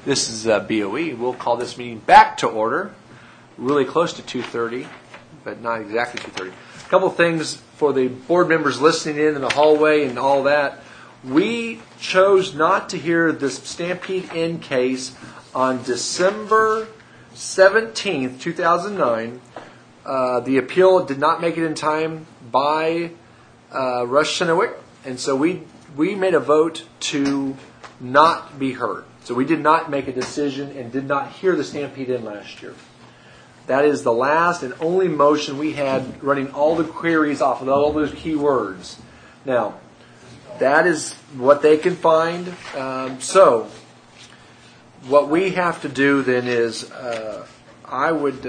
This is BOE. We'll call this meeting back to order. Really close to 2:30, but not exactly 2:30. A couple things for the board members listening in the hallway and all that. We chose not to hear this Stampede Inn case on December 17th, 2009. The appeal did not make it in time by Rush Chinook, and so we made a vote to not be heard. So we did not make a decision and did not hear the Stampede Inn last year. That is the last and only motion we had running all the queries off of all those keywords. Now, that is what they can find. So, what we have to do then is, I would,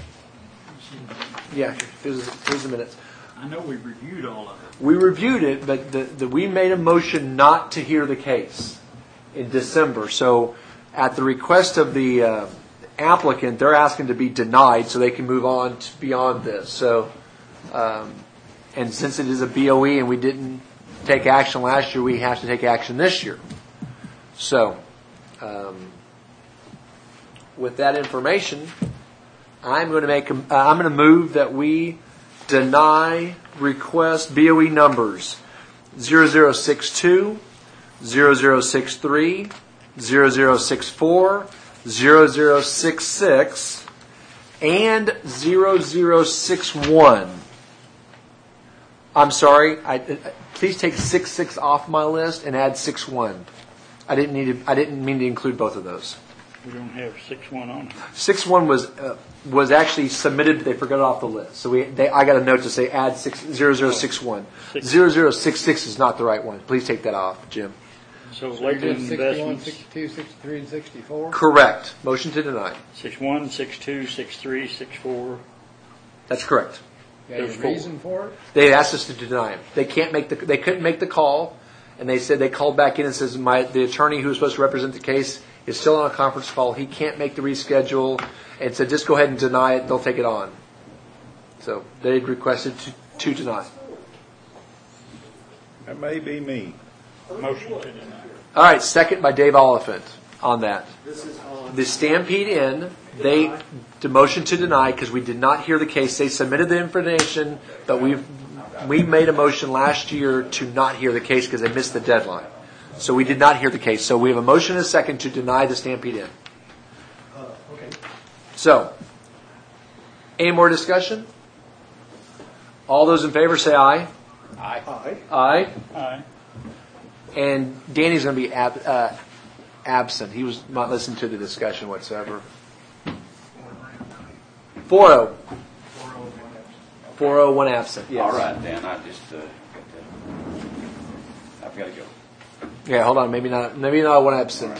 here's the minutes. I know we reviewed all of it. We reviewed it, but we made a motion not to hear the case in December. So, at the request of the applicant, they're asking to be denied so they can move on to beyond this. So, and since it is a BOE and we didn't take action last year, we have to take action this year. So, with that information, I'm going to move that we deny request BOE numbers 0062, 0063, 0064, 0066, and 0061. I'm sorry. Please take 66 off my list and add 61. I didn't mean to include both of those. We don't have 61 on it. 61 was actually submitted, but they forgot it off the list. So I got a note to say add 0061. 0066 is not the right one. Please take that off, Jim. So you Lakeland did 61, Investments. 62, 63, and 64? Correct. Motion to deny. 61, 62, 63, 64. That's correct. You got a reason for it? They asked us to deny them. They couldn't make the call, and they said they called back in and says the attorney who was supposed to represent the case is still on a conference call. He can't make the reschedule, and said just go ahead and deny it. They'll take it on. So they requested to deny. That may be me. Motion to deny. All right, second by Dave Oliphant on that. The Stampede Inn, the motion to deny because we did not hear the case. They submitted the information, but we made a motion last year to not hear the case because they missed the deadline. So we did not hear the case. So we have a motion and a second to deny the Stampede Inn. Okay. So, any more discussion? All those in favor say aye. Aye. Aye. Aye. And Danny's going to be absent. He was not listening to the discussion whatsoever. 4-0. 4-0, 1 absent. Yes. All right, Dan. I've got to go. Yeah, hold on. Maybe not 1 absent.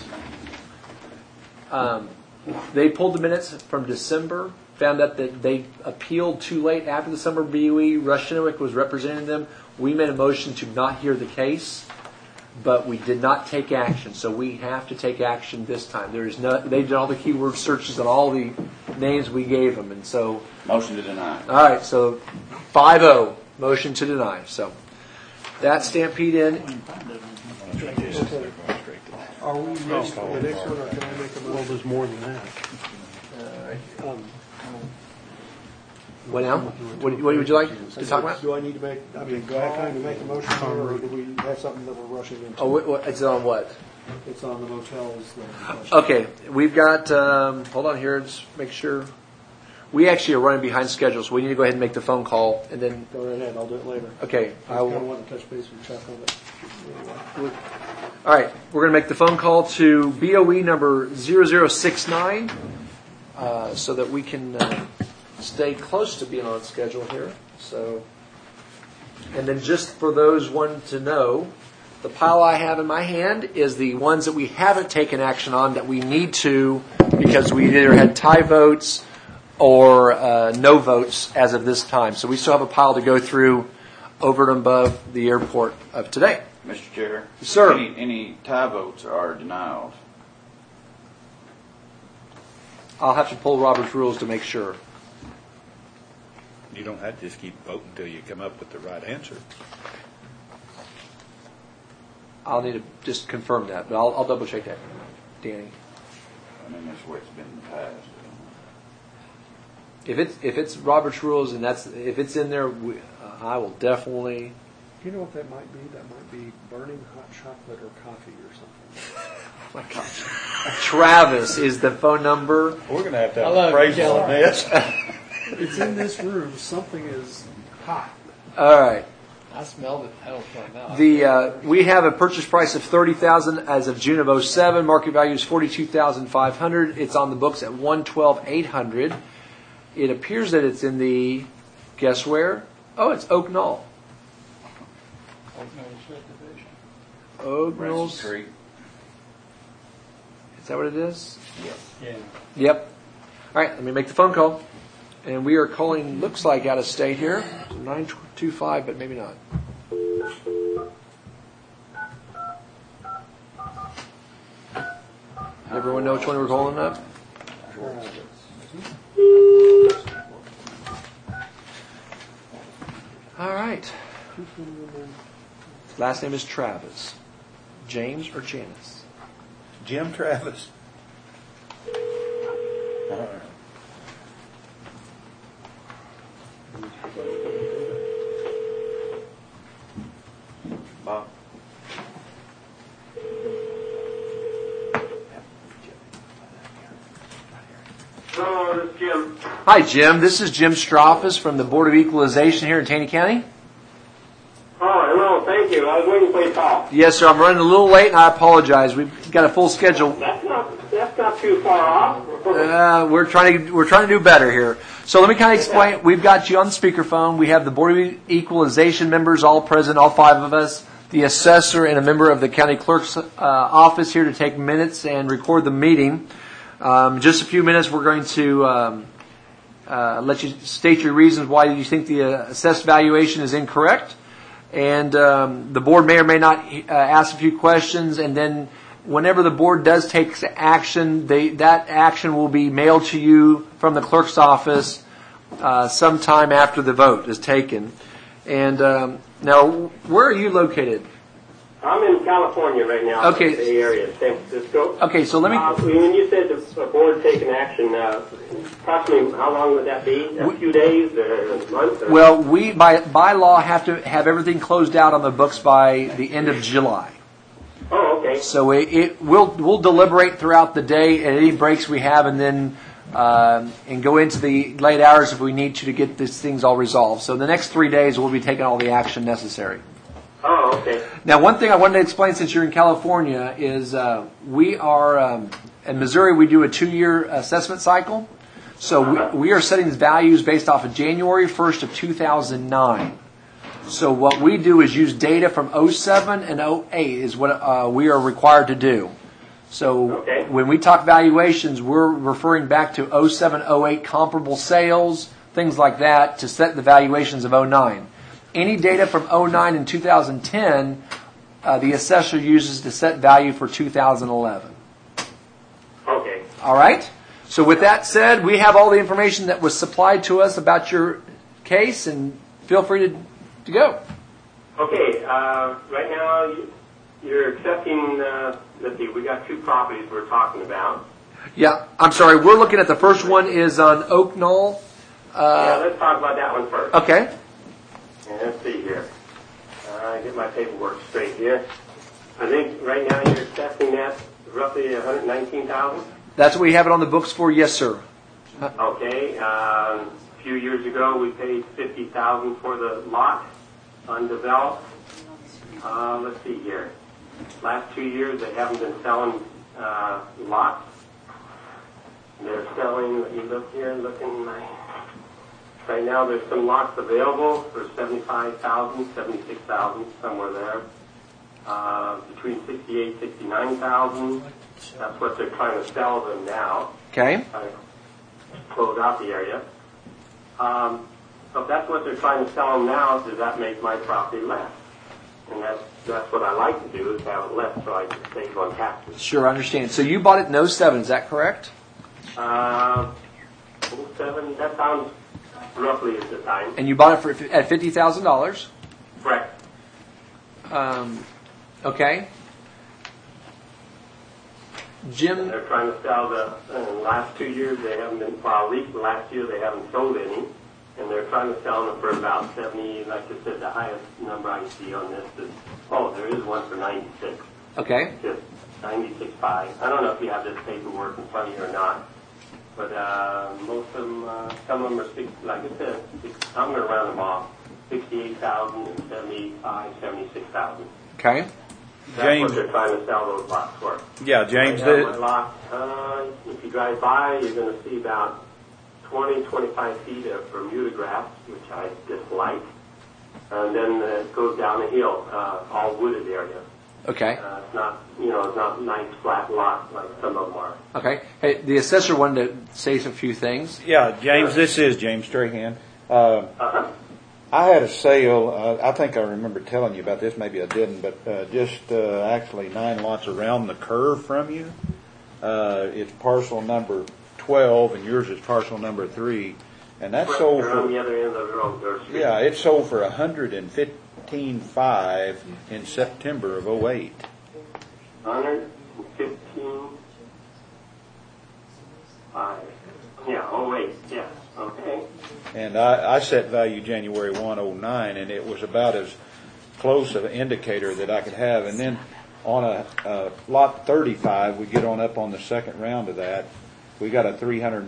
They pulled the minutes from December, found out that they appealed too late after the summer BOE. Rush Chinook was representing them. We made a motion to not hear the case, but we did not take action. So we have to take action this time. They did all the keyword searches on all the names we gave them, and so. Motion to deny. All right, so 5-0, motion to deny. So that Stampede Inn. Are we ready for the next one, or can I make a motion? Well, there's more than that. What now? What would you like to talk about? Do I need to make, do I have time to make a motion here, or do we have something that we're rushing into? Oh, it's on what? It's on the motels. Okay, we've got, hold on here, let's make sure. We actually are running behind schedule, so we need to go ahead and make the phone call, and then. Go right ahead, I'll do it later. Okay. I kind of want to touch base with Chuck on it. All right, we're going to make the phone call to BOE number 0069 so that we can stay close to being on schedule here. So, and then just for those wanting to know, the pile I have in my hand is the ones that we haven't taken action on that we need to because we either had tie votes or no votes as of this time. So we still have a pile to go through over and above the airport of today. Mr. Chair? Sir. Any tie votes are denials. I'll have to pull Robert's rules to make sure. You don't have to just keep voting until you come up with the right answer. I'll need to just confirm that, but I'll double check that, Danny. I mean, that's the way it's been in the past. If it's Robert's rules and if it's in there, I will definitely. You know what that might be? That might be burning hot chocolate or coffee or something. Oh my gosh. Travis is the phone number. We're going to have I an love appraisal on this. It's in this room. Something is hot. All right. I smelled it. I don't smell it now. We have a purchase price of $30,000 as of June of 07. Market value is $42,500. It's on the books at $112,800. It appears that it's in the, guess where? Oh, it's Oak Knoll. Oak Knolls. Creek. Is that what it is? Yeah. Yep. All right, let me make the phone call. And we are calling, looks like out of state here. 925, but maybe not. Everyone know which one we're calling up? All right. Last name is Travis. James or Janice? Jim Travis. All right. Bob? Hello, this is Jim. Hi, Jim. This is Jim Stroffus from the Board of Equalization here in Taney County. Oh, hello, thank you. I was waiting for your call. Yes, sir. I'm running a little late, and I apologize. We've got a full schedule. That's not too far off. We're trying to do better here. So let me kind of explain. We've got you on the speakerphone. We have the Board of Equalization members all present, all five of us. The assessor and a member of the county clerk's office here to take minutes and record the meeting. Just a few minutes, we're going to let you state your reasons why you think the assessed valuation is incorrect. And the board may or may not ask a few questions, and then whenever the board does take action, that action will be mailed to you from the clerk's office sometime after the vote is taken. And now, where are you located? I'm in California right now. Okay. The area, San Francisco. Okay, so let me. When you said the board taking action, approximately how long would that be? A few days or a month? Or? Well, we by law have to have everything closed out on the books by the end of July. Oh, okay. So we'll deliberate throughout the day at any breaks we have, and then and go into the late hours if we need to get these things all resolved. So the next 3 days we'll be taking all the action necessary. Oh, okay. Now, one thing I wanted to explain since you're in California is we are in Missouri. We do a 2-year assessment cycle, so we are setting values based off of January 1st of 2009. So what we do is use data from 07 and 08 is what we are required to do. So when we talk valuations, we're referring back to 07, 08 comparable sales, things like that, to set the valuations of 09. Any data from 09 and 2010, the assessor uses to set value for 2011. Okay. All right? So with that said, we have all the information that was supplied to us about your case, and feel free to go. Okay, right now you're accepting, let's see, we got 2 properties we're talking about. Yeah, I'm sorry. We're looking at the first one is on Oak Knoll. Yeah, let's talk about that one first. Okay. Let's see here. Get my paperwork straight here. I think right now you're accepting that roughly $119,000. That's what we have it on the books for. Yes, sir. Okay. A few years ago, we paid $50,000 for the lot, undeveloped. Let's see here. Last 2 years, they haven't been selling lots. They're selling. Let me look here. Right now, there's some lots available for $75,000, $76,000, somewhere there. Between $68,000, $69,000. That's what they're trying to sell them now. Okay. Trying to close out the area. So if that's what they're trying to sell them now, does that make my property less? And that's what I like to do, is have it less so I can save on taxes. Sure, I understand. So you bought it in 07, is that correct? 07, that sounds roughly at the time. And you bought it at $50,000? Correct. Okay. Jim, They're trying to sell in the last 2 years they haven't been, well, at least the last year they haven't sold any. And they're trying to sell them for about 70, like I said, the highest number I see on this is, there is one for 96. okay. Just 96.5. I don't know if you have this paperwork in front of you or not, but most of them, some of them are, like I said, I'm going to round them off, 68,000 and 75, 76,000. Okay. That's James- what they're trying to sell those lots for. Yeah, James, Right now, my lot, if you drive by, you're going to see about 20, 25 feet of Bermuda grass, which I dislike. And then it goes down a hill, all wooded area. Okay. It's not, it's not nice flat lot like some of them are. Okay. Hey, the assessor wanted to say a few things. yeah, James, this is James Strahan. Uh-huh. I had a sale, I think I remember telling you about this, maybe I didn't, but just actually 9 lots around the curve from you. It's parcel number 12, and yours is parcel number 3, and that's sold You're on for, the other end of the road, Third Street. yeah, it sold for $115,500 in September of 08. 115.5. Yeah, 08, yes, okay. And I set value January 1, 09, and it was about as close an indicator that I could have. And then on a lot 35, we get on up on the second round of that. We got a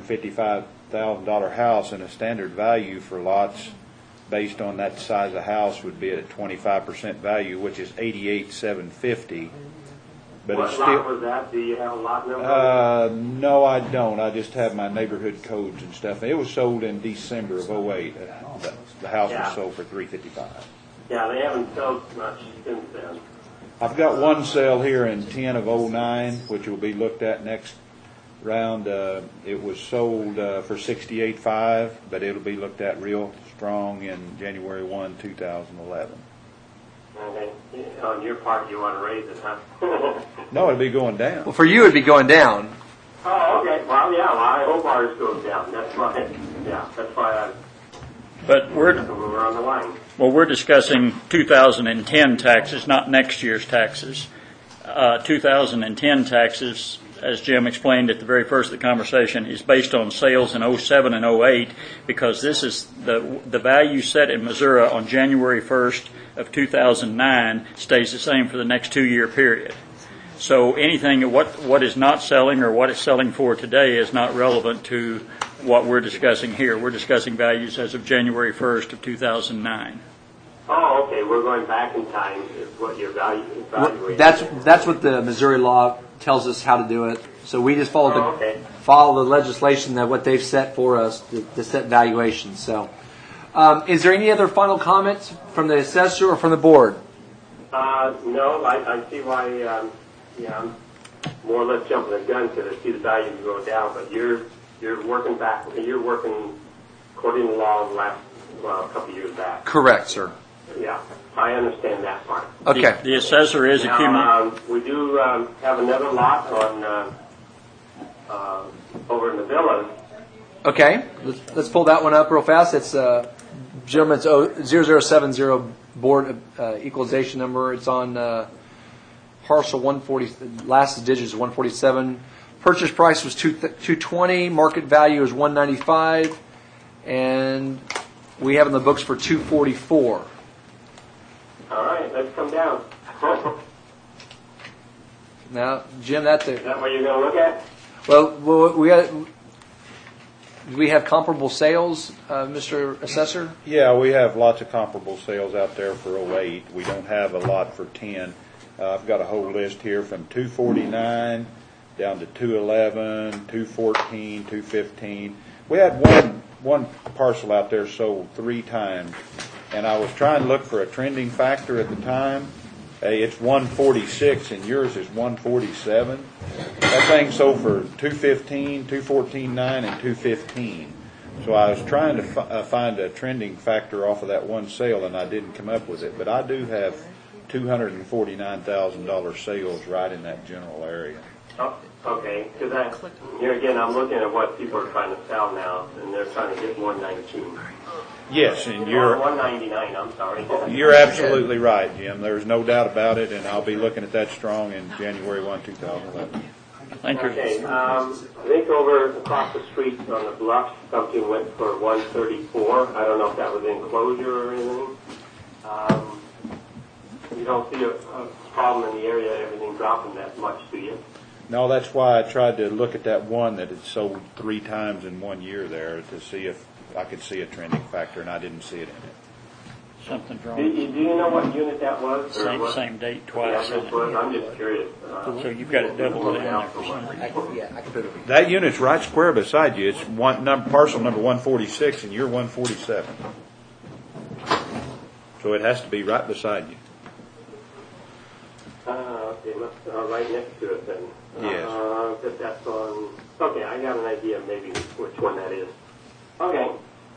$355,000 house, and a standard value for lots based on that size of house would be at a 25% value, which is $88,750. But What it's lot still. was that? Do you have a lot number? No, I don't. I just have my neighborhood codes and stuff. It was sold in December of 08. The house Yeah. was sold for $355. Yeah, they haven't sold much since then. I've got one sale here in 10 of 09, which will be looked at next round. It was sold for $68,500, but it'll be looked at real strong in January 1, 2011. And then, on your part, you want to raise it, huh? No, it'll be going down. Well, for you, it'd be going down. Oh, okay. Well, yeah. Well, I hope ours goes down. That's why. Yeah, that's why But we're on the line. we're discussing 2010 taxes, not next year's taxes. 2010 taxes, as Jim explained at the very first of the conversation, is based on sales in 07 and 08, because this is the value set in Missouri on January 1st of 2009 stays the same for the next 2-year period. So anything, what is not selling or what it's selling for today is not relevant to what we're discussing here. We're discussing values as of January 1st of 2009. Oh, okay. We're going back in time. Is what your value is evaluating. That's what the Missouri law tells us how to do it. So we just follow okay. follow the legislation that what they've set for us to set valuations. So, is there any other final comments from the assessor or from the board? No, I see why. I'm more or less jumping the gun because I see the value go down. But you're working back. You're working according to law the last a couple of years back. Correct, sir. Yeah, I understand that part. Okay. The assessor is accumulating. Now, we do have another lot on over in the villas. Okay. Let's pull that one up real fast. It's gentleman's 0070 board equalization number. It's on parcel 140. Last digit is 147. Purchase price was $220. Market value is $195, and we have in the books for $244. All right, let's come down. Now, Jim, that's Is it. that what you're going to look at? Well, we have comparable sales, Mr. Assessor. Yeah, we have lots of comparable sales out there for 08. We don't have a lot for 10. I've got a whole list here from 249 down to 211, 214, 215. We had one parcel out there sold 3 times, and I was trying to look for a trending factor at the time. It's 146, and yours is 147. That thing sold for 215, 214.9, and 215. So I was trying to find a trending factor off of that one sale, and I didn't come up with it. But I do have $249,000 sales right in that general area. Oh, okay, because here again, I'm looking at what people are trying to sell now, and they're trying to get 119. Yes, and Or 199. I'm sorry. you're absolutely right, Jim. There's no doubt about it, and I'll be looking at that strong in January 1, 2011. Thank you. Okay, I think over across the street on the bluff, something went for 134. I don't know if that was enclosure or anything. You don't see a problem in the area, everything dropping that much, do you? No, that's why I tried to look at that one that had sold 3 times in 1 year there to see if I could see a trending factor, and I didn't see it in it. Something's Do wrong. you know what unit that was? Same date Yeah, twice. this was. I'm just curious. So you've got it doubled in there for some reason. I can put it. That unit's right square beside you. It's parcel number 146, and you're 147. So it has to be right beside you. Okay, right next to it then. Yes. If that's on. Okay, I got an idea maybe which one that is. Okay.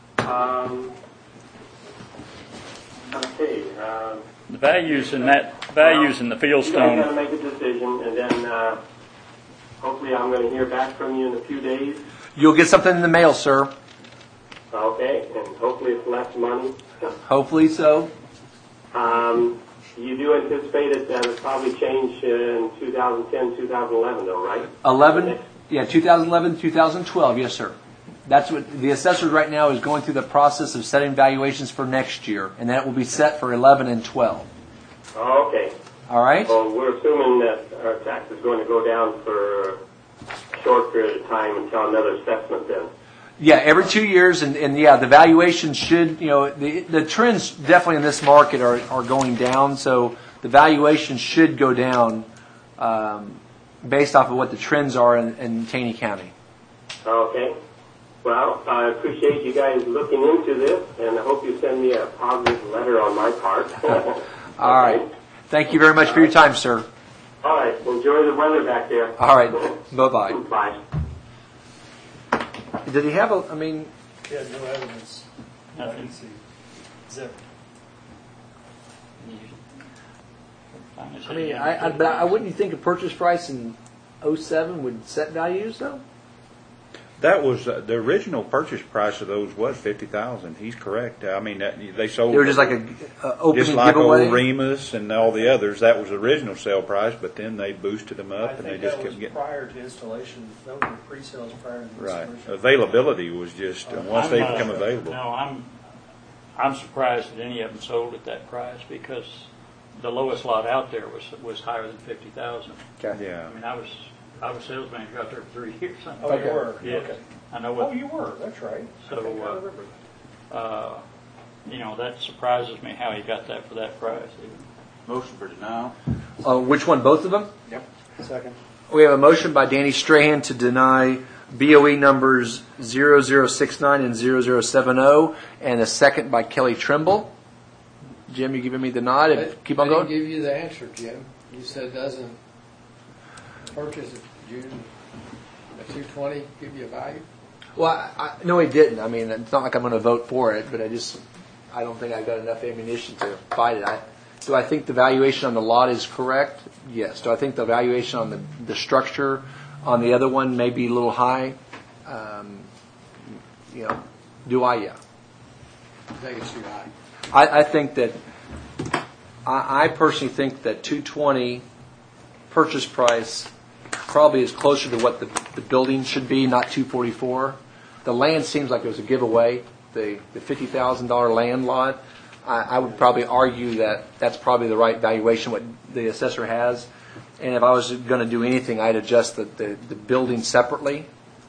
Okay. The values in the You guys got to Fieldstone. make a decision, and then hopefully I'm going to hear back from you in a few days. You'll get something in the mail, sir. Okay, and hopefully it's less money. Hopefully so. You do anticipate it that it'll probably change in 2010, 2011, though, right? 2011, 2012, yes, sir. That's what the assessor right now is going through the process of setting valuations for next year, and that will be set for 11 and 12. Oh, okay. All right? Well, we're assuming that our tax is going to go down for a short period of time until another assessment then. Yeah, every 2 years, and the valuation should, the trends definitely in this market are going down, so the valuation should go down based off of what the trends are in Taney County. Okay. Well, I appreciate you guys looking into this, and I hope you send me a positive letter on my part. All right. Thank you very much for your time, sir. All right. Enjoy the weather back there. All right. Bye-bye. Bye. Did he have He had no evidence. Nothing. Zip. but I wouldn't think a purchase price in 07 would set values, though? That was the original purchase price of those was $50,000. He's correct. I mean, they sold. They were just like a opening just like giveaway? old Remus and all the others. That was the original sale price, but then they boosted them up, and they just kept getting. Prior to installation. Those were pre-sales prior to the Right. installation. Availability was just once they become available. No, I'm surprised that any of them sold at that price because the lowest lot out there was higher than 50,000. Okay. Yeah. I mean, I was sales manager out there for 3 years. Oh, you were? Yes. Okay. I know what. Oh, you were. That's right. So, I think I remember that. That surprises me how he got that for that price. Motion for denial. Which one? Both of them? Second. We have a motion by Danny Strahan to deny BOE numbers 0069 and 0070, and a second by Kelly Trimble. Jim, you giving me the nod? Keep on I going? didn't give you the answer, Jim. You said doesn't purchase it, June, at 220 give you a value? Well, no, he didn't. I mean, it's not like I'm going to vote for it, but I don't think I've got enough ammunition to fight it. Do I think the valuation on the lot is correct? Yes. Do I think the valuation on the structure on the other one may be a little high? Do I? Yeah. I think it's too high. I think that I personally think that 220 purchase price probably is closer to what the building should be, not 244. The land seems like it was a giveaway. The $50,000 land lot, I would probably argue that that's probably the right valuation what the assessor has. And if I was going to do anything, I'd adjust the building separately.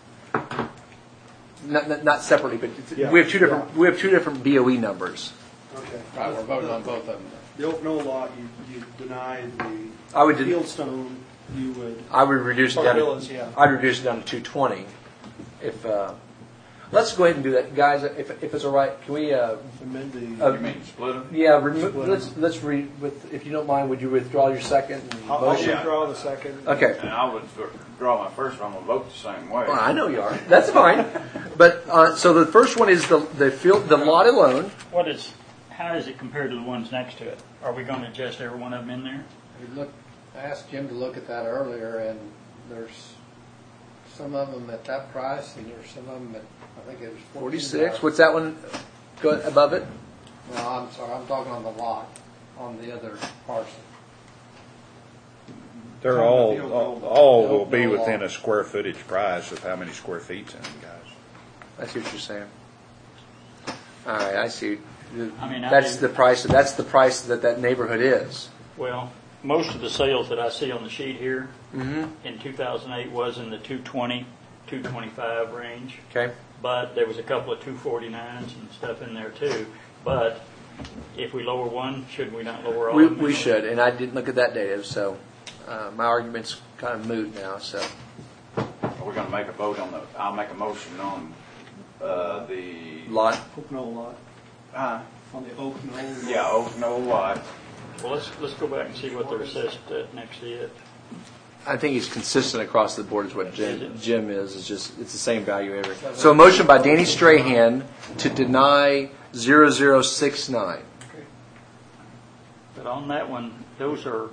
Not separately, but Yeah. we have two different BOE numbers. Okay. Right, we're voting on both of them. The Oak Knoll lot, you denied the I would Fieldstone, you would. I would reduce it Or down. villas, yeah. I'd reduce it down to 220. If let's go ahead and do that, guys. If it's all right, can we? Amend the. You mean split them? Yeah, let's read. If you don't mind, would you withdraw your second I'll motion? withdraw the second. Okay. And I would withdraw my first one. I'm going to vote the same way. Well, I know you are. That's fine. But so the first one is the lot alone. How is it compared to the ones next to it? Are we going to adjust every one of them in there? I asked Jim to look at that earlier, and there's some of them at that price, and there's some of them at, I think it was 46. What's that one? Go above it. No, I'm sorry, I'm talking on the lot, on the other parcel. They're all will be within a square footage price of how many square feet's in them, guys. I see what you're saying. All right, I see. I mean, That's the price that neighborhood is. Well, most of the sales that I see on the sheet here Mm-hmm. in 2008 was in the 220, 225 range. Okay. But there was a couple of 249s and stuff in there too. But if we lower one, should we not lower all of them? We should, and I didn't look at that data, so my argument's kind of moot now. So We're gonna make a vote on I'll make a motion on, the. lot. Oak Knoll lot, on the Oak Knoll. Yeah, Oak Knoll lot. Well, let's go back and see what they're assessed at next to it. I think he's consistent across the board is what Jim is. It's just it's the same value every. So a motion by Danny Strahan to deny 0069. But on that one, those are,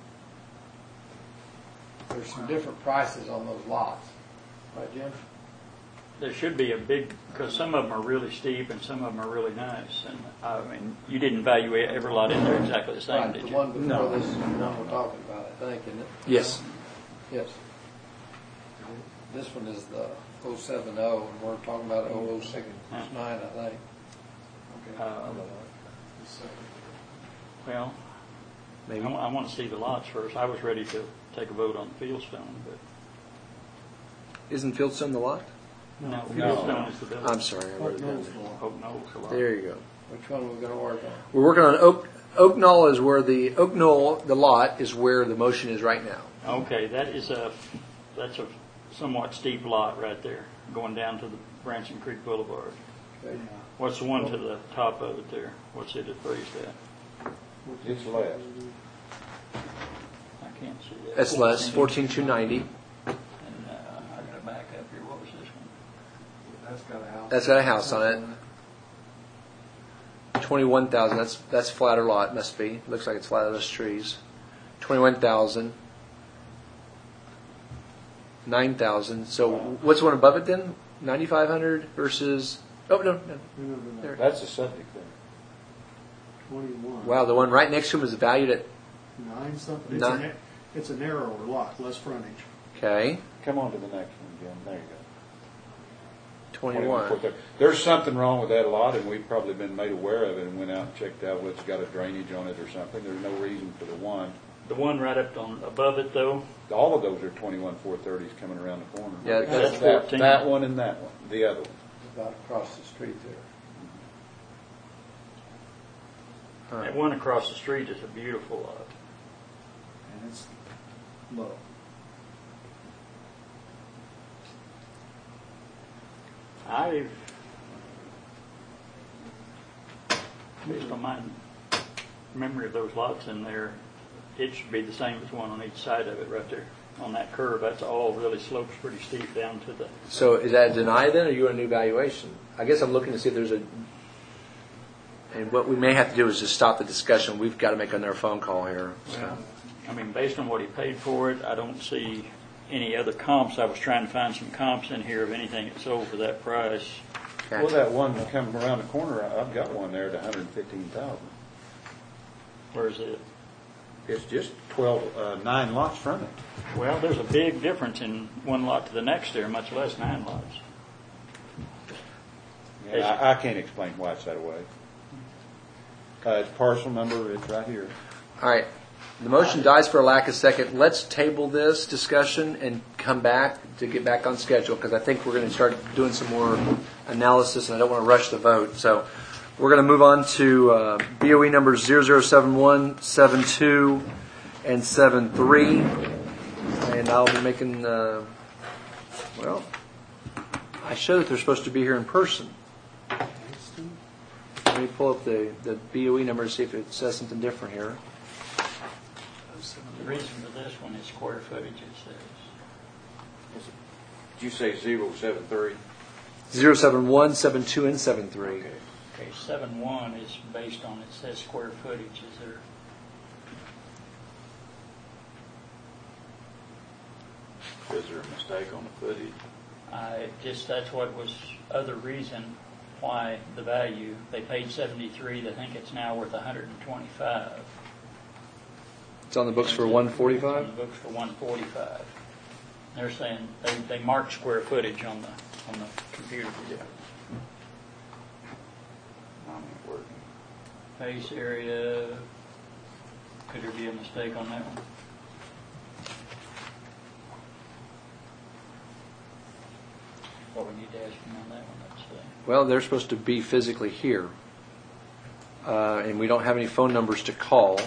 There's some different prices on those lots, right, Jim? there should be a big, because some of them are really steep and some of them are really nice. And I mean, you didn't value every lot in there exactly the same, Right, did the you? one before this is the one we're talking about, I think, isn't it? Yes. Yes. This one is the 070, and we're talking about 0069, I think. Well, Maybe. I want to see the lots first. I was ready to take a vote on Fieldstone, but Isn't Fieldstone the lot? no, Fieldstone is the building. I'm sorry. I wrote it down there. Hope Knowles the lot. There you go. Which one are we going to work on? We're working on Oak Knoll is where the Oak Knoll the lot is where the motion is right now. Okay, that's a somewhat steep lot right there, going down to the Branson Creek Boulevard. Okay. What's the one to the top of it there? What's it appraised at? It's less. I can't see that. That's less 14,290. And I got to back up here. What was this one? That's got a house. That's got a house on it. 21,000. That's flatter lot. Must be. Looks like it's flat as trees. 21,000. 9,000. So what's the one above it then? 9,500 versus. Oh no. There. That's a septic there. 21. Wow, the one right next to him is valued at. 9 something. Nine. It's a narrower lot, less frontage. Okay. Come on to the next one, Jim. There you go. 21. 430. There's something wrong with that lot, and we've probably been made aware of it and went out and checked out what's got a drainage on it or something. There's no reason for the one. The one right up on above it, though. All of those are 21 430s coming around the corner. Yeah, that's that, 14. that one and that one, the other one. About across the street there. That one across the street is a beautiful lot. And it's low. Based on my memory of those lots in there, it should be the same as one on each side of it right there. On that curve, that's all really slopes pretty steep down to the. So is that a deny then, or you want a new valuation? I guess I'm looking to see if there's a. And what we may have to do is just stop the discussion. We've got to make another phone call here. Well, I mean, based on what he paid for it, I don't see any other comps. I was trying to find some comps in here of anything that sold for that price. Okay. Well, that one coming around the corner, I've got one there at 115,000. Where's it? It's just 9 lots from it. Well, there's a big difference in one lot to the next there, much less 9 lots. Yeah, I can't explain why it's that way. It's parcel number, it's right here. All right. The motion dies for a lack of second. Let's table this discussion and come back to get back on schedule because I think we're going to start doing some more analysis and I don't want to rush the vote. So we're going to move on to BOE numbers 0071, 72, and 73. And I'll be making, I show that they're supposed to be here in person. Let me pull up the BOE number and see if it says something different here. The reason for this one is square footage, it says. Did you say 073? 071, 72, and 73. Okay, 7.1 is based on, it says square footage. Is there? Is there a mistake on the footage? That's what was other reason why the value. They paid 73. They think it's now worth 125. It's on the books for On 145. the books for 145. They're saying they mark square footage on the computer. Yeah. I'm working. Face area. Could there be a mistake on that one? What we need to ask him on that one, let's see. Well, they're supposed to be physically here, and we don't have any phone numbers to call.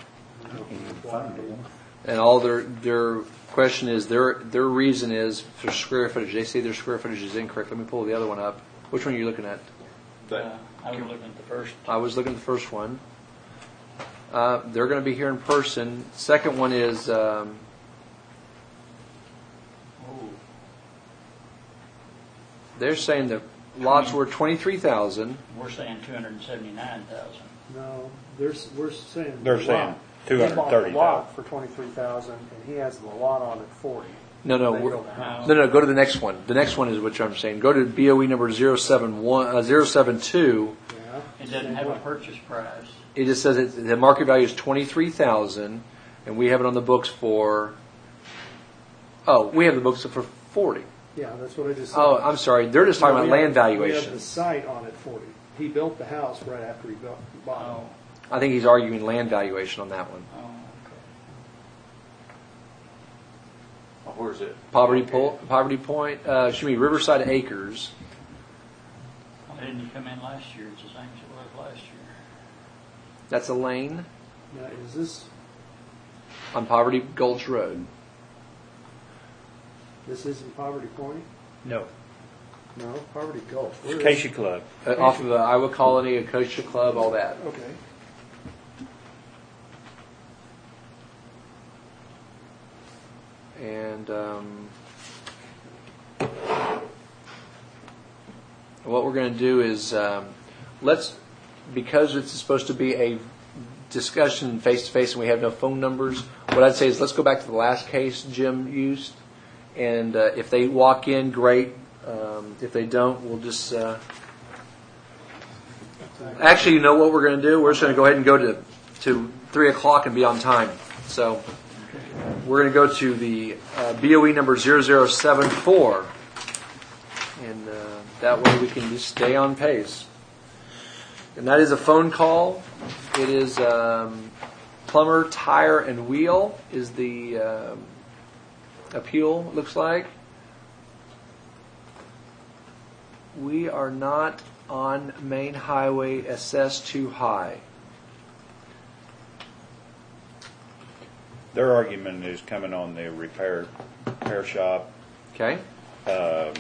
And all their question is their reason is for square footage. They say their square footage is incorrect. Let me pull the other one up. Which one are you looking at? I was looking at the first. I was looking at the first one. They're going to be here in person. Second one is they're saying the lots were 23,000. We're saying 279,000. No, we're saying. They're the saying lot. 230,000. They bought the lot for 23,000, and he has the lot on at 40. No, They built a house. no. Go to the next one. The next one is what I'm saying. Go to BOE number 072. Yeah. It doesn't have a purchase price. It just says the market value is 23,000, and we have it on the books for. Oh, we have the books for 40. Yeah, that's what I just said. Oh, I'm sorry. They're just talking No, about we land have- We have valuation. the site on at 40. He built the house right after he bought it. I think he's arguing land valuation on that one. Oh, okay. Oh, where's it? Poverty Point. Excuse me, Riverside Acres. Why didn't you come in last year? It's the same as it was last year. That's a lane Now, is this on Poverty Gulch Road. isn't Poverty Point? No. No, Poverty Gulch. Where is- Acacia Club. Off of Iowa Colony, Acacia Club, all that. Okay. And what we're going to do is because it's supposed to be a discussion face to face and we have no phone numbers, what I'd say is let's go back to the last case Jim used. And if they walk in, great. If they don't, we'll just... Actually, you know what we're going to do? We're just going to go ahead and go to 3 o'clock and be on time. So we're going to go to the BOE number 0074. And that way we can just stay on pace. And that is a phone call. It is Plumber Tire and Wheel is the appeal, it looks like. We are not on main highway assessed too high. Their argument is coming on the repair shop. Okay? I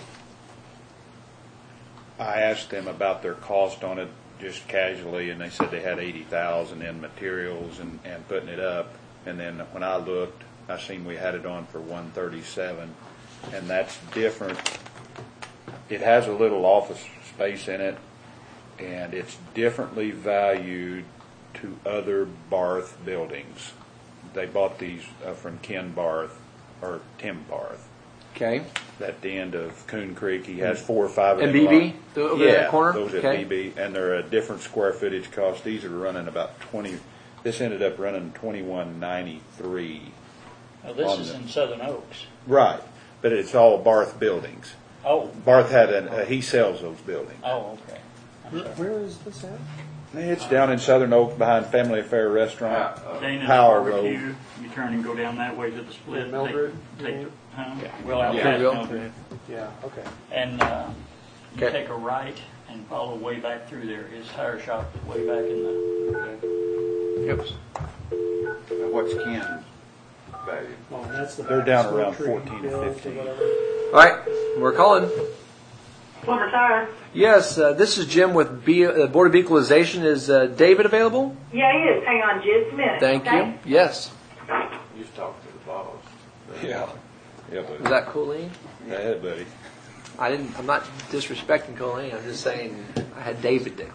asked them about their cost on it just casually, and they said they had $80,000 in materials and putting it up. And then when I looked, I seen we had it on for $137, and that's different. It has a little office space in it, and it's differently valued to other Barth buildings. They bought these from Ken Barth, or Tim Barth, Okay. at the end of Coon Creek. He has 4 or 5 of And them. BB? Over Yeah, that corner? those at Okay. BB, and they're a different square footage cost. These are running about 20. This ended up running $21.93. Well, this On is the- in Southern Oaks. Right, but it's all Barth buildings. Oh, Barth had he sells those buildings. oh, okay. I'm sorry. Where is this at? It's down in Southern Oaks behind Family Affair Restaurant. Dana's Power Barbecue, Road. you turn and go down that way to the split. and Mildred? Take the, huh? Yeah. Well, out Yeah. past Mildred. Mildred. Yeah, okay. And you Okay. take a right and follow way back through there. His tire shop is way back in the. Yep. What's Ken's value? Oh, and that's the They're back down split around tree 14 to built or 15. whatever. All right. We're calling. Plumber Tire. Yes, this is Jim with Board of Equalization. Is David available? Yeah, he is. Hang on just a minute. Thank okay? you. Yes. You just talk to the boss. Yeah. Yeah, Is buddy. that Colleen? Yeah, buddy. I'm not disrespecting Colleen. I'm just saying I had David there.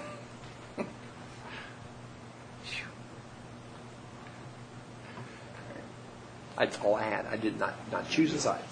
That's all I had. I did not choose the sides.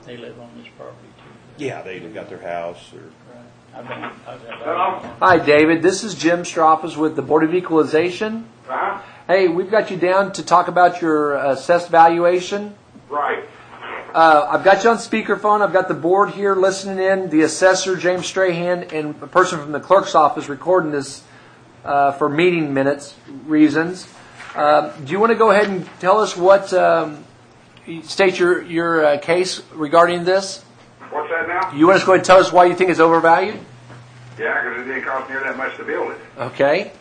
They live on this property too. Yeah, they got their house or. I've had Hello? Hi, David. This is Jim Stroppas with the Board of Equalization. Uh-huh. Hey, we've got you down to talk about your assessed valuation. Right. I've got you on speakerphone. I've got the board here listening in, the assessor, James Strahan, and a person from the clerk's office recording this for meeting minutes reasons. Do you want to go ahead and tell us what, state your case regarding this? What's that now? You want to go ahead and tell us why you think it's overvalued? Yeah, because it didn't cost near that much to build it. Okay.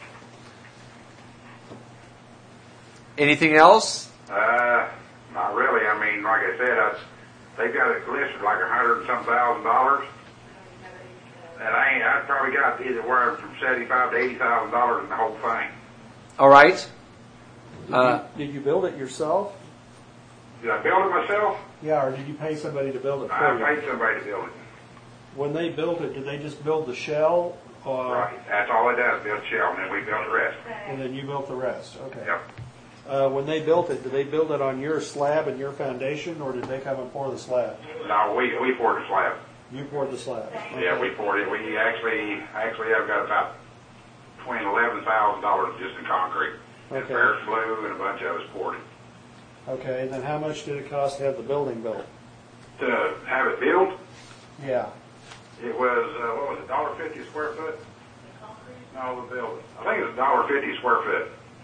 Anything else? Not really. I mean, like I said, they got it listed like $100 and some $1,000, and I probably got anywhere from $75,000 to $80,000 in the whole thing. All right. Did you build it yourself? Did I build it myself? Yeah, or did you pay somebody to build it for I you? paid somebody to build it. When they built it, did they just build the shell? Right. That's all it does, build shell, and then we built the rest. And then you built the rest? Okay. Yep. When they built it, did they build it on your slab and your foundation, or did they come and pour the slab? No, we poured the slab. You poured the slab? Okay. Yeah, we poured it. We actually have got about $20,000 to $11,000 just in concrete. And Okay. Ferris glue and a bunch of us poured it. Okay, and then how much did it cost to have the building built? To have it built, Yeah. it was, what was it, $1.50 a square foot? No, the building. I think it was $1.50 a square foot.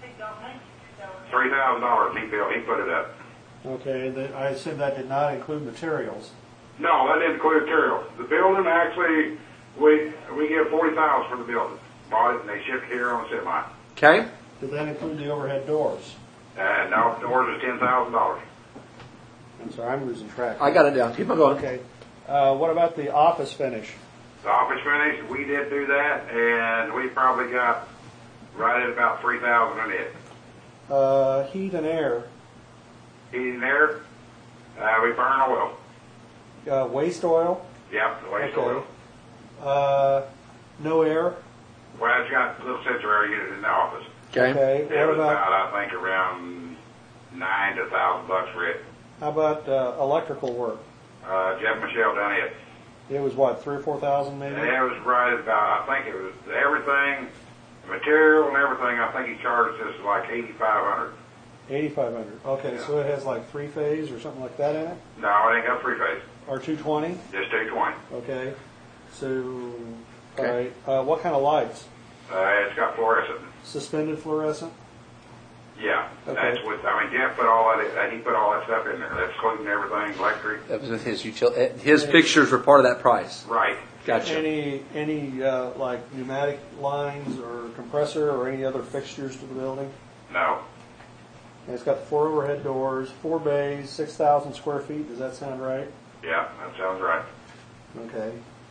$3,000 he built, he put it up. Okay, then I assume that did not include materials. No, that didn't include material. The building, actually, we get $40,000 for the building. Bought it and they shipped it here on a semi. Okay. Did that include the overhead doors? No, the doors is $10,000. I'm sorry, I'm losing track. I got it down. Keep on going. Okay. What about the office finish? The office finish, we did do that, and we probably got right at about $3,000 in it. Heat and air. Heating and air, we burn oil. Waste oil? Yep, the waste Okay. oil. No air? Well, it's got a little central air unit in the office. Okay. Okay. It What was about, about, I think, around $9,000 to $1,000 for it. how about electrical work? Jeff Michelle done it. It was what, 3,000 or 4,000 maybe? And it was right at about, I think it was everything, the material and everything, I think he charged us like $8,500. 8,500. Okay, Yeah. so it has like 3-phase or something like that in it? No, it ain't got three-phase, Or 220? just 220. Okay. So, Okay. all right. What kind of lights? It's got fluorescent. Suspended fluorescent? Yeah, Okay. that's what, I mean, Jeff put all that, he put all that stuff in there, that's including everything, electric. That was with his his pictures were part of that price. Right. Gotcha. Any like pneumatic lines or compressor or any other fixtures to the building? No. And it's got 4 overhead doors, 4 bays, 6,000 square feet. Does that sound right? Yeah, that sounds right. Okay.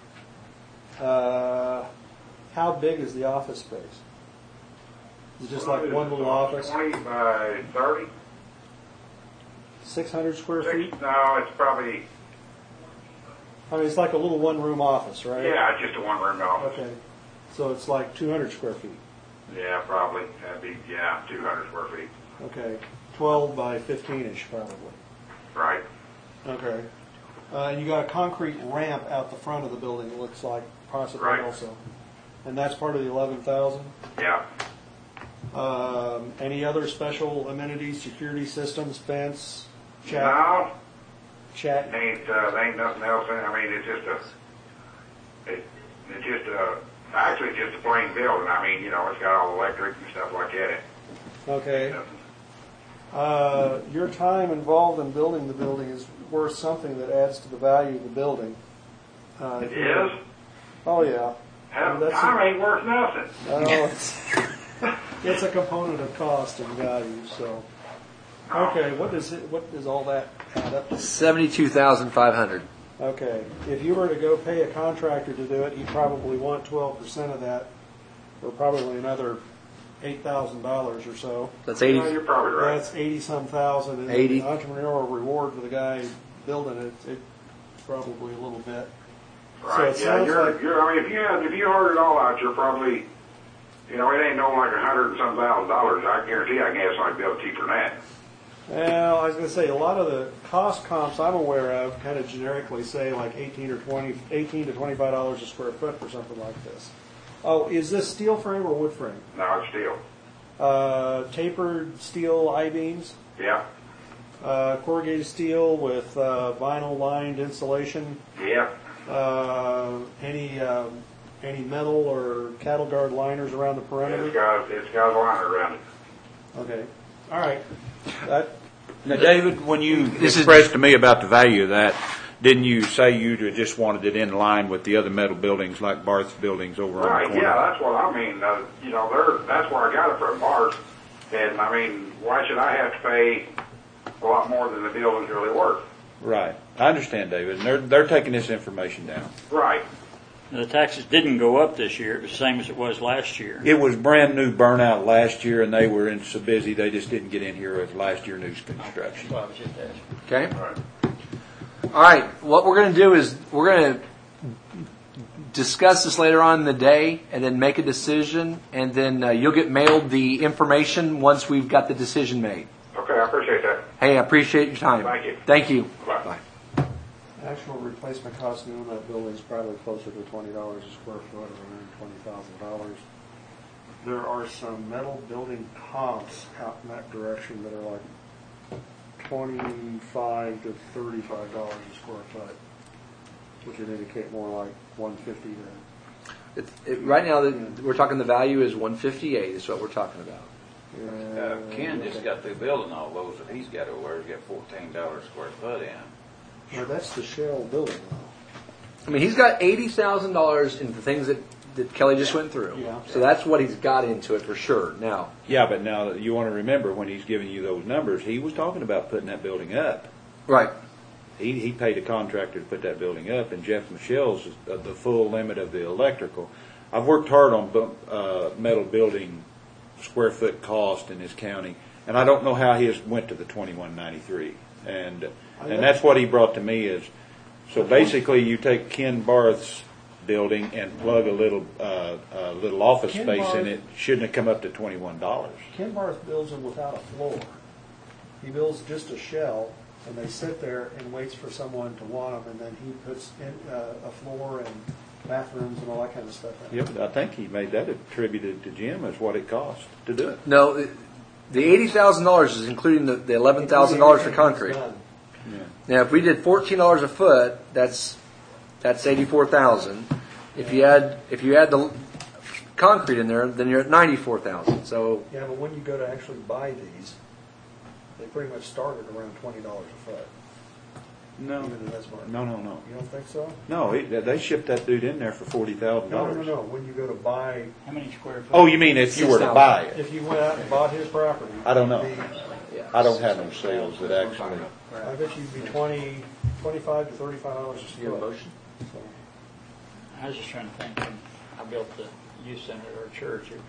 How big is the office space? Is it just like one little office? 20 by 30? 600 square feet? No, it's probably, I mean, it's like a little one-room office, right? yeah, it's just a one-room office. Okay. So it's like 200 square feet. Yeah, probably. That'd be, 200 square feet. Okay. 12 by 15-ish, probably. Right. Okay. And you got a concrete ramp out the front of the building, it looks like, possibly Right. also. And that's part of the 11,000? Yeah. Any other special amenities, security systems, fence, chat? No, Chat? ain't nothing else. I mean, it's actually it's just a plain building. I mean, it's got all electric and stuff like that. Okay. Your time involved in building the building is worth something that adds to the value of the building. It is? Oh, yeah. Hell, That's time ain't worth nothing. It's a component of cost and value, so. Okay, what does all that add up to? 72,500. Okay, if you were to go pay a contractor to do it, you'd probably want 12% of that, or probably another $8,000 or so. That's No, 80. you're probably right. That's 80-some thousand, and 80. the entrepreneurial reward for the guy building it, it's probably a little bit. Right. it Yeah, sounds you're. like- I mean, if you order it all out, you're probably, it ain't no like $100 and some $1,000. I guarantee I can have somebody build cheaper than that. Well, I was going to say, a lot of the cost comps I'm aware of kind of generically say like $18 to $25 a square foot for something like this. Oh, is this steel frame or wood frame? No, it's steel. Tapered steel I-beams, Yeah, corrugated steel with vinyl lined insulation. yeah. Any metal or cattle guard liners around the perimeter? It's got a liner around it. Okay. All right. That, Now, David, when you This is- expressed to me about the value of that, didn't you say you just wanted it in line with the other metal buildings like Barth's buildings over on the Right, corner? yeah, that's what I mean. That's where I got it from, Bart. And I mean, why should I have to pay a lot more than the building's really worth? Right. I understand, David. And they're taking this information down. Right. The taxes didn't go up this year. It was the same as it was last year. It was brand new burnout last year, and they were so busy they just didn't get in here with last year news construction. Well, I was just asking. Okay. Right. All right. What we're going to do is we're going to discuss this later on in the day, and then make a decision, and then you'll get mailed the information once we've got the decision made. Okay, I appreciate that. Hey, I appreciate your time. Thank you. Thank you. Bye. Bye. actual replacement cost new on that building is probably closer to $20 a square foot, or $120,000. There are some metal building comps out in that direction that are like $25 to $35 a square foot, which would indicate more like $150 to. Right now, we're talking the value is $158 is what we're talking about. Ken just got through building all those that he's got over there. He's got $14 a square foot in. Well, that's the shell building, though. I mean, he's got $80,000 in the things that Kelly just went through. Yeah. So that's what he's got into it for sure. Now, Yeah, but now you want to remember when he's giving you those numbers, he was talking about putting that building up. right. He paid a contractor to put that building up, and Jeff Michelle's is the full limit of the electrical. I've worked hard on metal building square foot cost in this county, and I don't know how his went to the $21.93, and that's what he brought to me is. So basically, you take Ken Barth's building and plug a little office Ken space Barth- in it. Shouldn't have come up to $21. Ken Barth builds them without a floor. He builds just a shell, and they sit there and waits for someone to want them, and then he puts in a floor and bathrooms and all that kind of stuff in. Yep, I think he made that attributed to Jim as what it cost to do it. No, the $80,000 is including the $11,000 for concrete. Done. Now, if we did $14 a foot, that's $84,000. If you add the concrete in there, then you're at $94,000. So Yeah, but when you go to actually buy these, they pretty much start at around $20 a foot. No, Even in this market. no. You don't think so? No, they shipped that dude in there for $40,000. No. When you go to buy, How many square foot? Oh, you mean if you were to buy it? if you went out and bought his property, I don't know. it'd be- I don't have no sales that actually. I bet you'd be $25 to $35 a you have a foot. motion? So, I was just trying to think, when I built the youth center at our church, it was,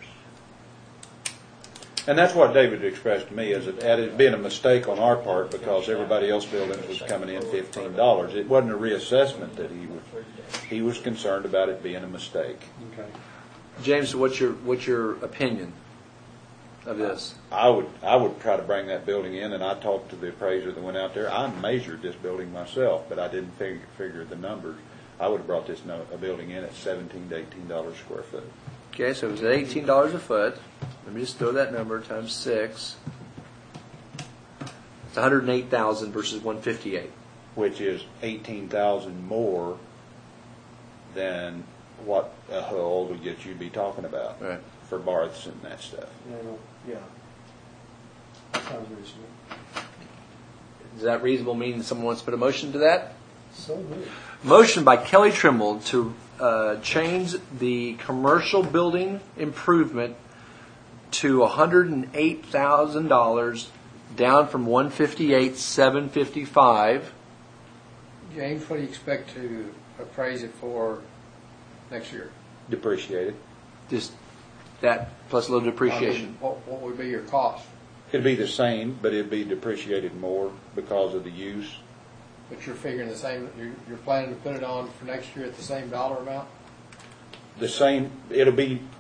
And that's what David expressed to me as it had been a mistake on our part because everybody else buildings was coming in $15. It wasn't a reassessment that he was concerned about it being a mistake. okay. James, what's your opinion of this? I would try to bring that building in, and I talked to the appraiser that went out there. I measured this building myself, but I didn't figure the numbers. I would have brought this a building in at $17 to $18 a square foot. Okay, so it was at $18 a foot. Let me just throw that number times 6. It's $108,000 versus $158. Which is $18,000 more than what a hull would get you'd be talking about Right. for Barths and that stuff. Yeah. That sounds reasonable. Does that reasonable mean someone wants to put a motion to that? So moved. Motion by Kelly Trimble to change the commercial building improvement to $108,000 down from $158,755. James, what do you expect to appraise it for next year? Depreciated. Just that plus a little depreciation. What would be your cost? It'd be the same, but it'd be depreciated more because of the use. But you're figuring the same, you're planning to put it on for next year at the same dollar amount? The same, it'll be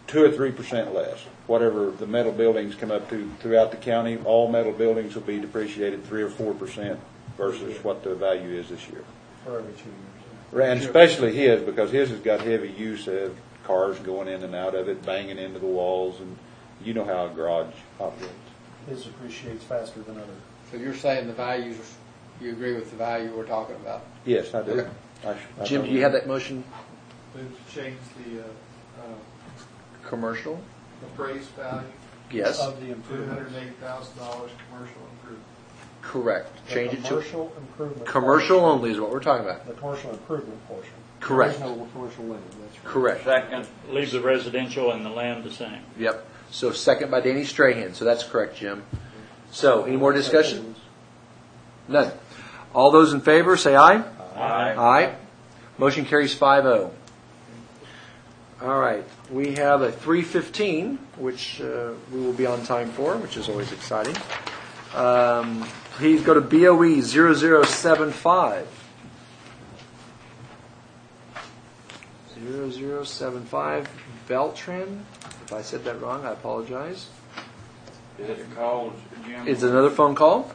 2 or 3% less. Whatever the metal buildings come up to throughout the county, all metal buildings will be depreciated 3 or 4% versus what the value is this year. For every 2 years. And especially his, because his has got heavy use of cars going in and out of it, banging into the walls, and you know how a garage operates. His appreciates faster than others. So you're saying the values, you agree with the value we're talking about? Yes, I do. Okay. I Jim, do you have that motion? Move to change the Commercial? appraised value Yes. Of the to improvements. $280,000 commercial improvement. Correct. The Change it to commercial improvement. commercial portion. only is what we're talking about. The commercial improvement portion. Correct. There is no commercial limit, that's right. Correct. Second. Leave the residential and the land the same. Yep. So second by Danny Strahan. So that's correct, Jim. So any more discussion? None. All those in favor say aye. Aye. Aye. Motion carries 5-0. All right. We have a 3:15, which we will be on time for, which is always exciting. Please go to BOE 0075. 0075 Beltran. If I said that wrong, I apologize. Is it a call, Jim? It's another phone call.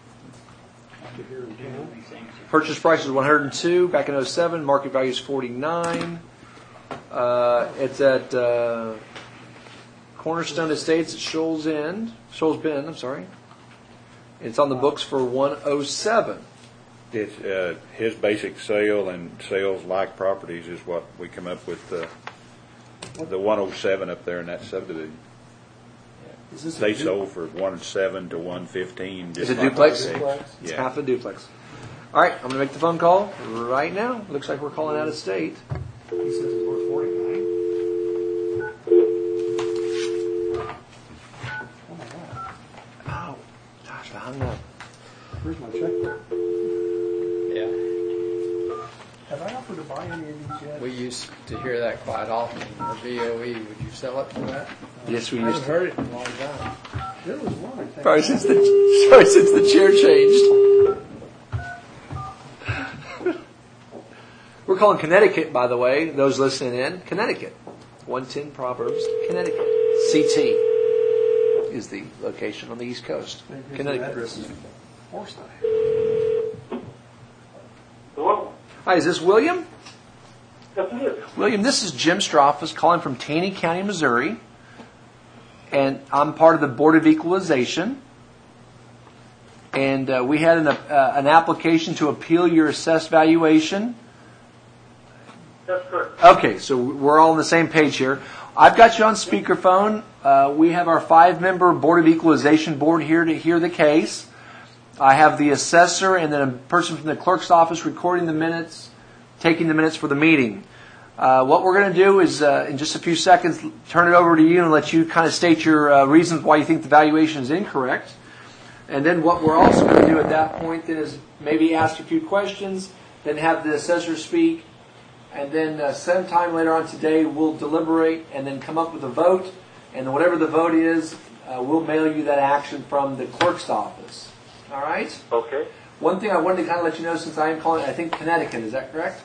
Purchase price is 102 back in 07. Market value is 49. It's at Cornerstone Estates at Shoals Bend. I'm sorry. It's on the books for 107. It's his basic sale and sales like properties is what we come up with the 107 up there in that subdivision. Is this They sold for 107 to 115. Is just it like duplex? they- It's Yeah. half a duplex. All right, I'm going to make the phone call right now. Looks like we're calling out of state. He says it's worth 49. Oh my God. Oh, gosh, I hung up. Where's my checkbook? Yeah. Have I offered to buy any of these yet? We used to hear that quite often. The VOE, would you sell it for that? Yes, we I used haven't to. heard it in a long time. There was one, I think. Probably since the chair changed. We're calling Connecticut, by the way, those listening in, Connecticut. 110 Proverbs, Connecticut. CT is the location on the East Coast. Here's the Connecticut. address is Forsyth. Hello? Hi, is this William? Yes, it is. William, this is Jim Stroffus calling from Taney County, Missouri. And I'm part of the Board of Equalization. And we had an application to appeal your assessed valuation. That's correct. Okay, so we're all on the same page here. I've got you on speakerphone. We have our 5-member Board of Equalization board here to hear the case. I have the assessor and then a person from the clerk's office recording the minutes, taking the minutes for the meeting. What we're going to do is, in just a few seconds, turn it over to you and let you kind of state your reasons why you think the valuation is incorrect. And then what we're also going to do at that point then is maybe ask a few questions, then have the assessor speak, and then sometime later on today we'll deliberate and then come up with a vote. And then whatever the vote is, we'll mail you that action from the clerk's office. All right? Okay. One thing I wanted to kind of let you know, since I am calling, I think Connecticut, is that correct?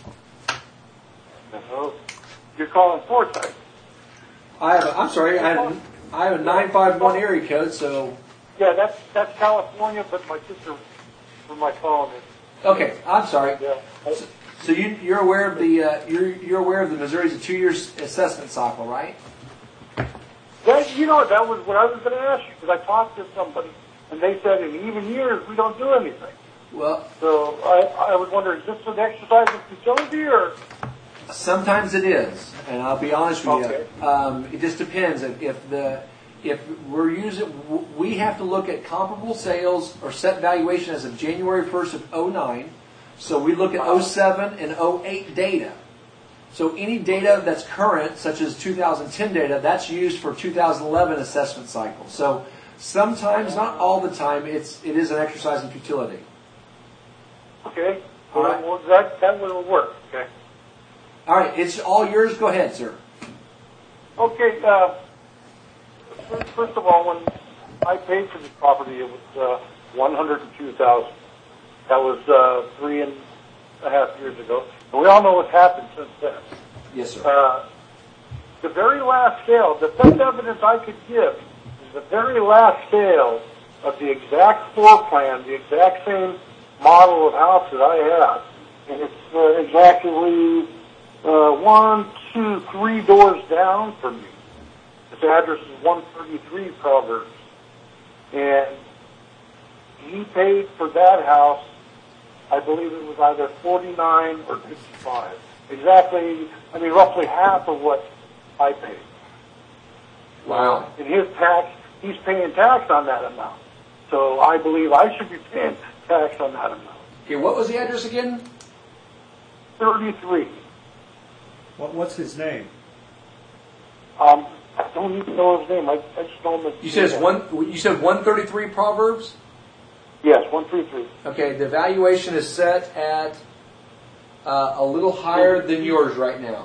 You're calling Forsyth. I'm sorry, I have a 951 area code, so Yeah, that's California, but my sister from my phone is. okay. I'm sorry. Yeah. So you're aware of the you're aware of the Missouri's a 2-year assessment cycle, right? That, you know, that was what I was going to ask you, because I talked to somebody, and they said in even years we don't do anything. Well, So I was wondering, is this an exercise of futility, or? sometimes it is, and I'll be honest with Okay. you. It just depends. If we're using, we have to look at comparable sales or set valuation as of January 1st of 09. So we look at 07 and 08 data. So any data that's current, such as 2010 data, that's used for 2011 assessment cycle. So sometimes, not all the time, it is an exercise in futility. Okay. All right. Well, that will work. Okay. All right, it's all yours. Go ahead, sir. Okay. First of all, when I paid for this property, it was $102,000. That was 3.5 years ago, and we all know what's happened since then. Yes, sir. the very last sale, the best evidence I could give is the very last sale of the exact floor plan, the exact same model of house that I have. And it's exactly 1, 2, 3 doors down from me. His address is 133 Proverbs. And he paid for that house, I believe it was either 49 or 55. Exactly, I mean, roughly half of what I paid. Wow. And his tax, he's paying tax on that amount. So I believe I should be paying tax on that amount. Okay, what was the address again? 33. What's his name? I don't even know his name. I just know him as... You said 133 Proverbs? Yes, 133. Okay, the valuation is set at a little higher than yours right now.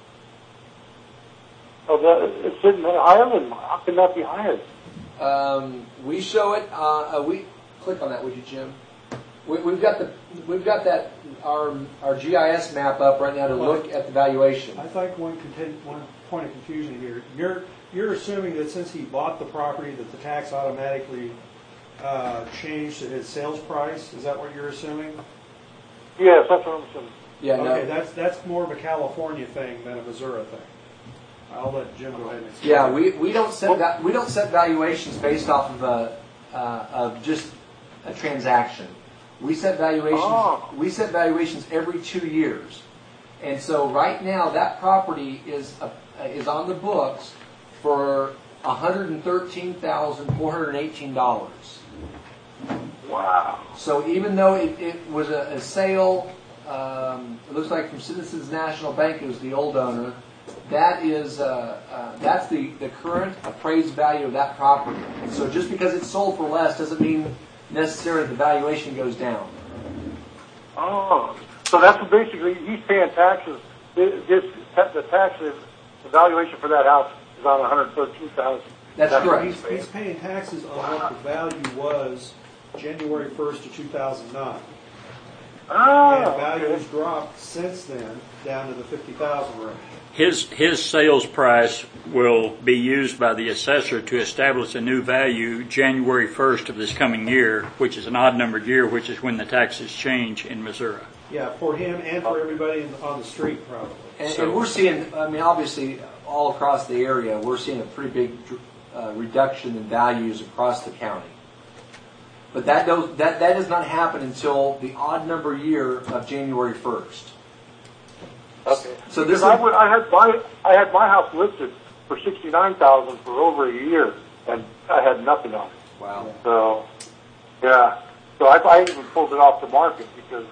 Oh, it's sitting higher than mine. How can that be higher? We show it. We click on that, would you, Jim? We've got that our GIS map up right now to look at the valuation. I think one point of confusion here. You're assuming that since he bought the property that the tax automatically changed to his sales price. Is that what you're assuming? Yes, that's what I'm assuming. Yeah. Okay, No. that's more of a California thing than a Missouri thing. I'll let Jim go ahead and explain. Yeah, we don't set valuations based off of just a transaction. We set valuations. Oh. We set valuations every 2 years, and so right now that property is on the books for $113,418. Wow. So even though it was a sale, it looks like from Citizens National Bank, it was the old owner. That is that's the current appraised value of that property. So just because it's sold for less doesn't mean necessarily the valuation goes down. Oh, so that's basically he's paying taxes. The valuation for that house is on $113,000. That's correct. He's paying taxes on what the value was January 1st of 2009. And the value has dropped since then down to the $50,000 range. His sales price will be used by the assessor to establish a new value January 1st of this coming year, which is an odd-numbered year, which is when the taxes change in Missouri. Yeah, for him and for everybody on the street, probably. And we're seeing, I mean, obviously, all across the area, we're seeing a pretty big reduction in values across the county. But that does not happen until the odd number year of January 1st. Okay. So this I had my house listed for $69,000 for over a year, and I had nothing on it. Wow. So, yeah. So I even pulled it off the market because,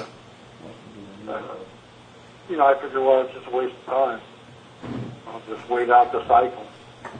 I figured, well, it's just a waste of time. I'll just wait out the cycle.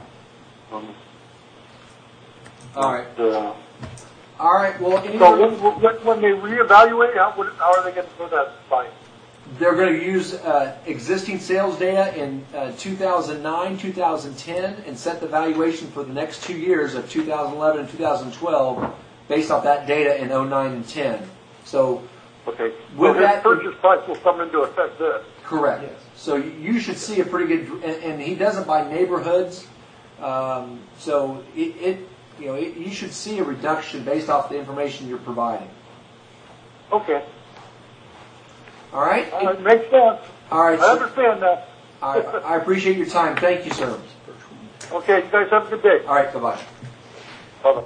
All right. All right. Well, so when they reevaluate, how are they going to do that by? They're going to use existing sales data in 2009, 2010, and set the valuation for the next 2 years of 2011 and 2012 based off that data in 09 and 10. So, okay. With so that, his purchase price will come into effect then. Correct. Yes. So you should see a pretty good, and he does it by neighborhoods. So you should see a reduction based off the information you're providing. Okay. All right? Makes sense. All right. I understand that. I appreciate your time. Thank you, sir. Okay, you guys have a good day. All right, bye-bye. Bye-bye.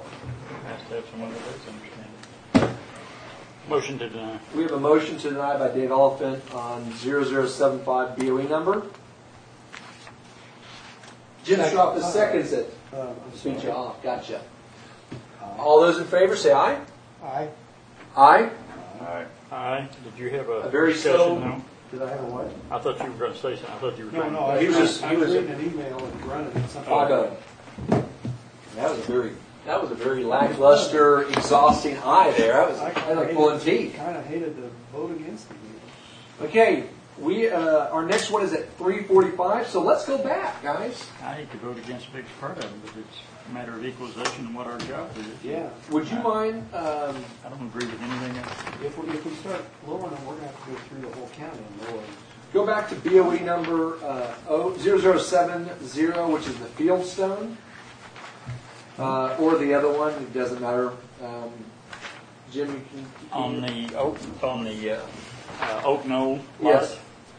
Motion to deny. We have a motion to deny by Dave Oliphant on 0075 BOE number. Jim Schropp seconds it. Speech you off. Gotcha. All those in favor say aye. Aye. Aye. Aye. Aye. Did you have A very discussion? slow- No? Did I have a what? I thought you were going to say something. I thought you were No, trying no. to... I He was reading an email and running it. Something. That was a very lackluster, exhausting aye there. I was like pulling teeth. Kind of hated to vote against it. Okay, our next one is at 3:45. So let's go back, guys. I hate to vote against a big part of it, but it's a matter of equalization and what our job is. Yeah. Would you mind? I don't agree with anything else. If we start lowering them, we're going to have to go through the whole county and lower them. Go back to BOE number 0070, which is the Fieldstone, or the other one. It doesn't matter. Jim, you can On the Oak Knoll lot, yes.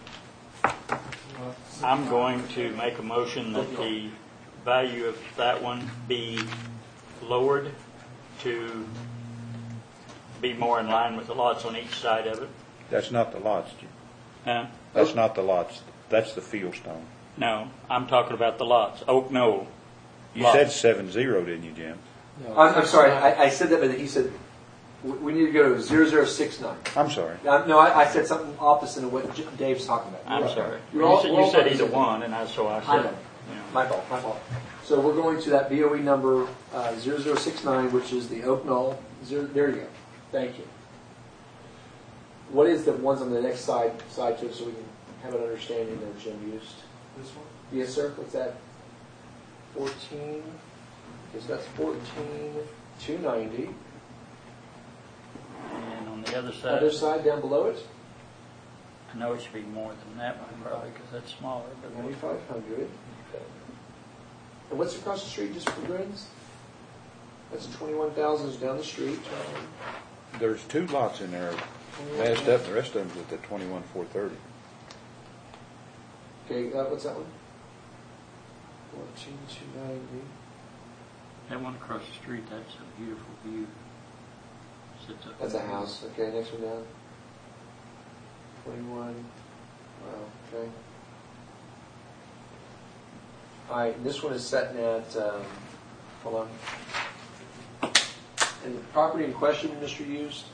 I'm going to make a motion that the value of that one be lowered to be more in line with the lots on each side of it. That's not the lots, Jim. Huh? That's not the lots. That's the Fieldstone. No, I'm talking about the lots. Oak Knoll. You lots. said 70, didn't you, Jim? I'm sorry. I said that, but he said we need to go to 0069. I'm sorry. No, I said something opposite of what Dave's talking about. I'm sorry. We're You said either one, and so I I know. said. You know. My fault. So we're going to that BOE number 0069, which is the Oak Knoll. There you go. Thank you. What is the ones on the next side to it so we can have an understanding that Jim used? This one? Yes, sir. What's that? 14. Because that's 14,290. And on the other Other side, side down below it, I know it should be more than that one probably because that's smaller. But 9,500. And what's across the street, just for grins? That's 21,000 is down the street. There's 2 lots in there. Passed up, the rest of them's at the 21,430. Okay, what's that one? 14,290. that one across the street, that's a beautiful view. Sits up That's a house. Okay, next one down. 21. Wow, okay. All right, this one is setting at, hold on. And the property in question, Mr. Used,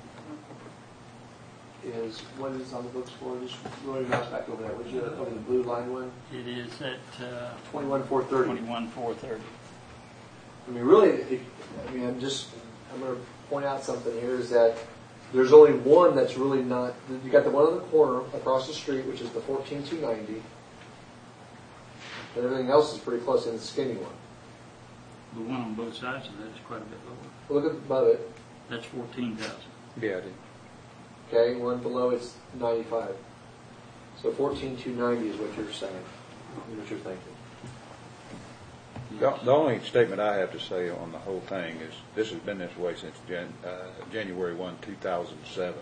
is, what is on the books for? Just roll your mouse back over there. Would you, over the blue line one? It is at 21,430. 21,430. I mean, really, I'm going to point out something here is that there's only one that's really not, you got the one on the corner across the street, which is the 14,290. But everything else is pretty close in the skinny one. The one on both sides of that is quite a bit lower. Look above it. That's 14,000. Yeah, I did. Okay, one below it's 95. So 14,290 is what you're saying, what you're thinking. The only statement I have to say on the whole thing is this has been this way since January 1, 2007.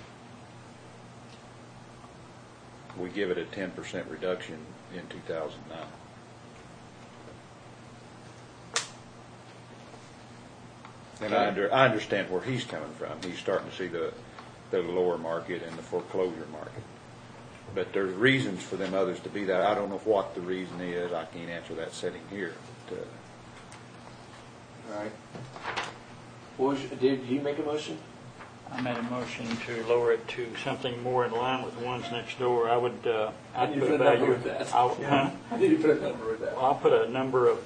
We give it a 10% reduction in 2009. And I understand where he's coming from. He's starting to see the lower market and the foreclosure market. But there's reasons for them others to be that. I don't know what the reason is. I can't answer that sitting here. But, All right. Did you make a motion? I made a motion to lower it to something more in line with the ones next door. I would, I'd put a value with that. Huh? I need to put a number with that. Well, I'll put a number of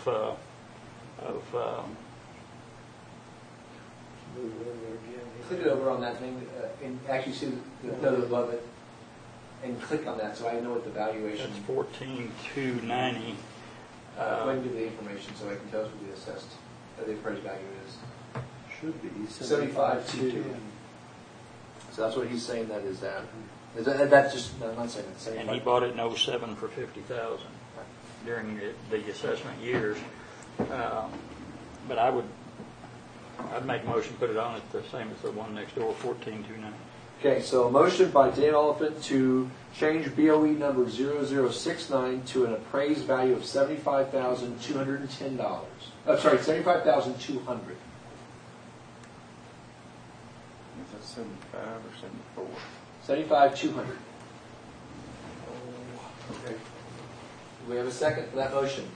Click it over on that thing and actually see the note above it and click on that so I know what the valuation that's 14,290. Go ahead and give the information so I can tell us what the assessed, the appraised value is. Should be 75,210. So that's what he's saying that is that. That's just, no, I'm not saying that. And he bought it in 07 for 50,000 during the assessment years. But I'd make a motion to put it on at the same as the one next door, 14,290. Okay, so a motion by Dan Oliphant to change BOE number 0069 to an appraised value of $75,210. I'm sorry, $75,200. Is that 75 or 74? 75,200. Okay. Do we have a second for that motion?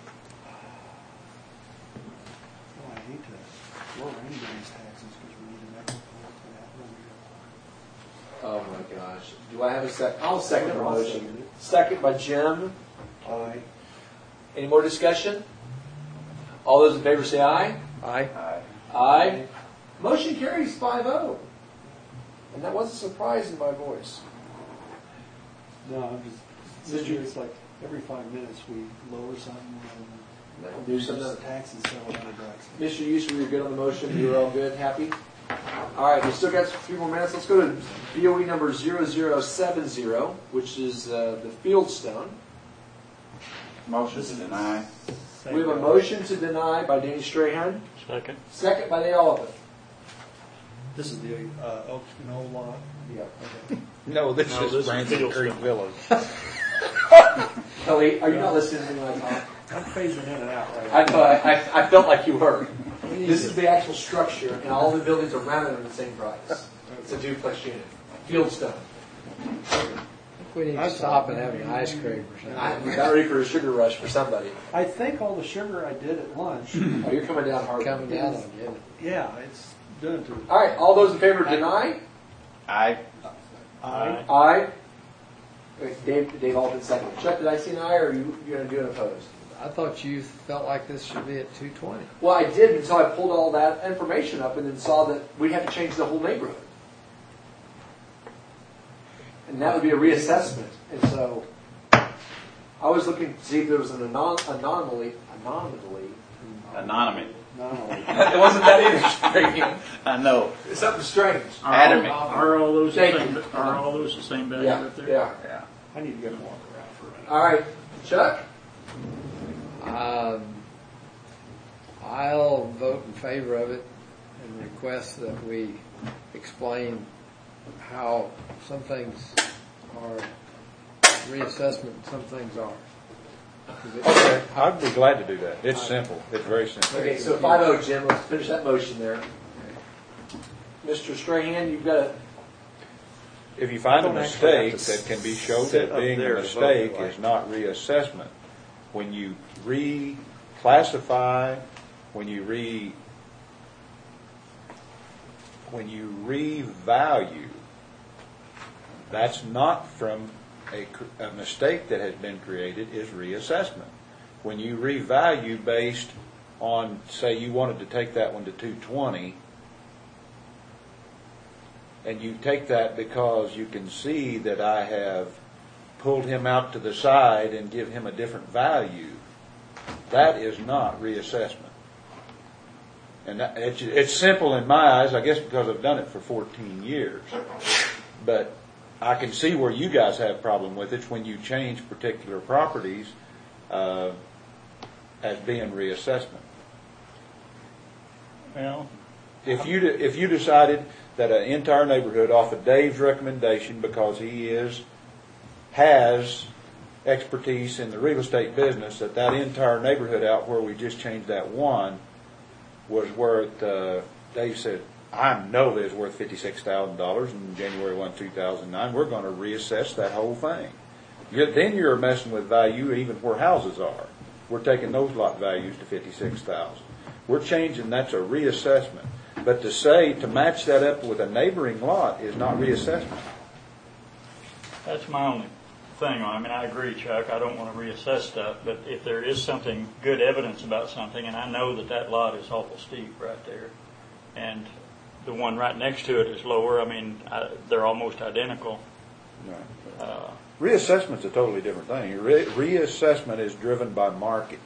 Oh, I hate to lower anybody's taxes because we need an equitable for that one. Oh my gosh. Do I have a second? I'll second the I'll motion. second it. Second by Jim. Aye. Any more discussion? All those in favor say aye. Aye. Aye. Aye. Motion carries 5-0. And that was a surprise in my voice. No, I'm just, this year it's like every 5 minutes we lower something and Do something. taxes several hundred bucks. Mr. Euser, you're good on the motion. You're all good, happy? All right, we still got a few more minutes. Let's go to BOE number 0070, which is the Fieldstone. Motion to deny. We have a motion to deny by Danny Strahan. Second. Second by Nate Oliver. This is the Oaks Knoll lot. Yeah. Okay. No, this No, is this is Branson Fieldstone. Creek Villas. Kelly, are you not listening to me when I talk? I'm phasing in and out right I, now. I felt like you were. This is the actual structure, and all the buildings around it are the same price. It's a duplex unit. Fieldstone. We need to stop and have an ice cream or something. I got ready for a sugar rush for somebody. I think all the sugar I did at lunch, Oh, you're coming down hard. Coming down on you. yeah, it's doing to All right, all those in favor of deny? Aye. I. Aye. Wait, Dave Alden second. Chuck, did I see an aye, or are you going to do an opposed? I thought you felt like this should be at 220. Well, I did until I pulled all that information up and then saw that we'd have to change the whole neighborhood. And that would be a reassessment. And so I was looking to see if there was an anomaly. Anonymous. No. It wasn't that interesting. I know. It's something strange. Adamant. Are all those the Thank same? you. Are all those the same value Yeah, right there? yeah. Yeah. I need to go walk around for a minute. All right, Chuck? I'll vote in favor of it and request that we explain how some things are reassessment and some things are. Okay, I'd be glad to do that. It's simple. It's very simple. Okay, so 5-0, Jim. Let's finish that motion there. Mr. Strahan, you've got to. If you find a Don't actually have mistake to that can be shown sit that up being there a to vote mistake like- is not reassessment, when you reclassify, when you revalue, that's not from a mistake that has been created, is reassessment. When you revalue based on, say you wanted to take that one to 220, and you take that because you can see that I have pulled him out to the side and give him a different value, that is not reassessment. And it's simple in my eyes, I guess because I've done it for 14 years. But I can see where you guys have a problem with it when you change particular properties as being reassessment. Well, If you decided that an entire neighborhood, off of Dave's recommendation, because he has expertise in the real estate business, that entire neighborhood out where we just changed that one was worth, Dave said, I know that it's worth $56,000 in January 1, 2009. We're going to reassess that whole thing. Then you're messing with value even where houses are. We're taking those lot values to $56,000. We're changing, that's a reassessment. But to match that up with a neighboring lot is not reassessment. that's my only thing. I mean, I agree, Chuck. I don't want to reassess stuff, but if there is something, good evidence about something, and I know that lot is awful steep right there, and the one right next to it is lower. I mean, they're almost identical. Right. Reassessment's a totally different thing. Reassessment is driven by market.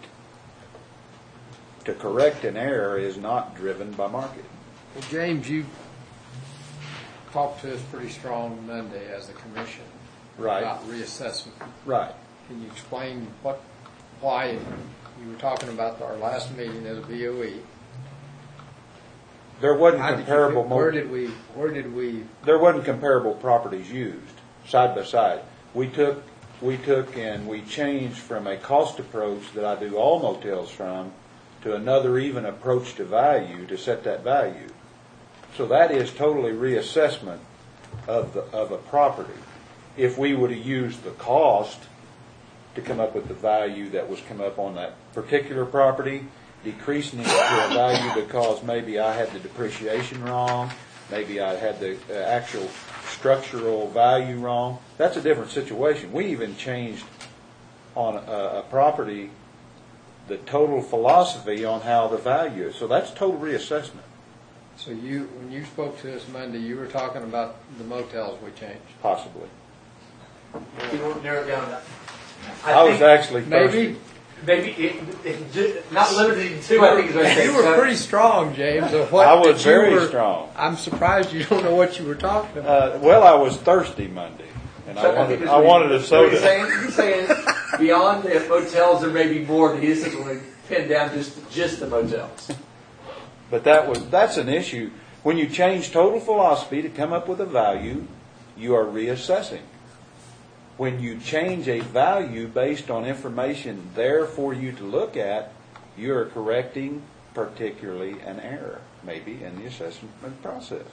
To correct an error is not driven by market. Well, James, you talked to us pretty strong Monday as a commission Right. about reassessment. Right. Can you explain why you were talking about our last meeting as a BOE? There wasn't How did you- comparable. Where did we? There wasn't comparable properties used side by side. We took and we changed from a cost approach that I do all motels from to another even approach to value to set that value. So that is totally reassessment of a property. If we would have used the cost to come up with the value that was come up on that particular property, decreasing it to a value because maybe I had the depreciation wrong, maybe I had the actual structural value wrong, that's a different situation. We even changed on a property the total philosophy on how the value is. So that's total reassessment. So when you spoke to us Monday, you were talking about the motels we changed. Possibly. You won't narrow it down. I was actually Maybe. Maybe not limited to. I think is what I You were pretty strong, James. So what I was that you very were- strong. I'm surprised you don't know what you were talking about. Well, I was thirsty Monday, and I wanted a soda. He's saying beyond the hotels, there may be more. He just doesn't want to pin down just the motels. But that's an issue. When you change total philosophy to come up with a value, you are reassessing. When you change a value based on information there for you to look at, you are correcting particularly an error, maybe, in the assessment process.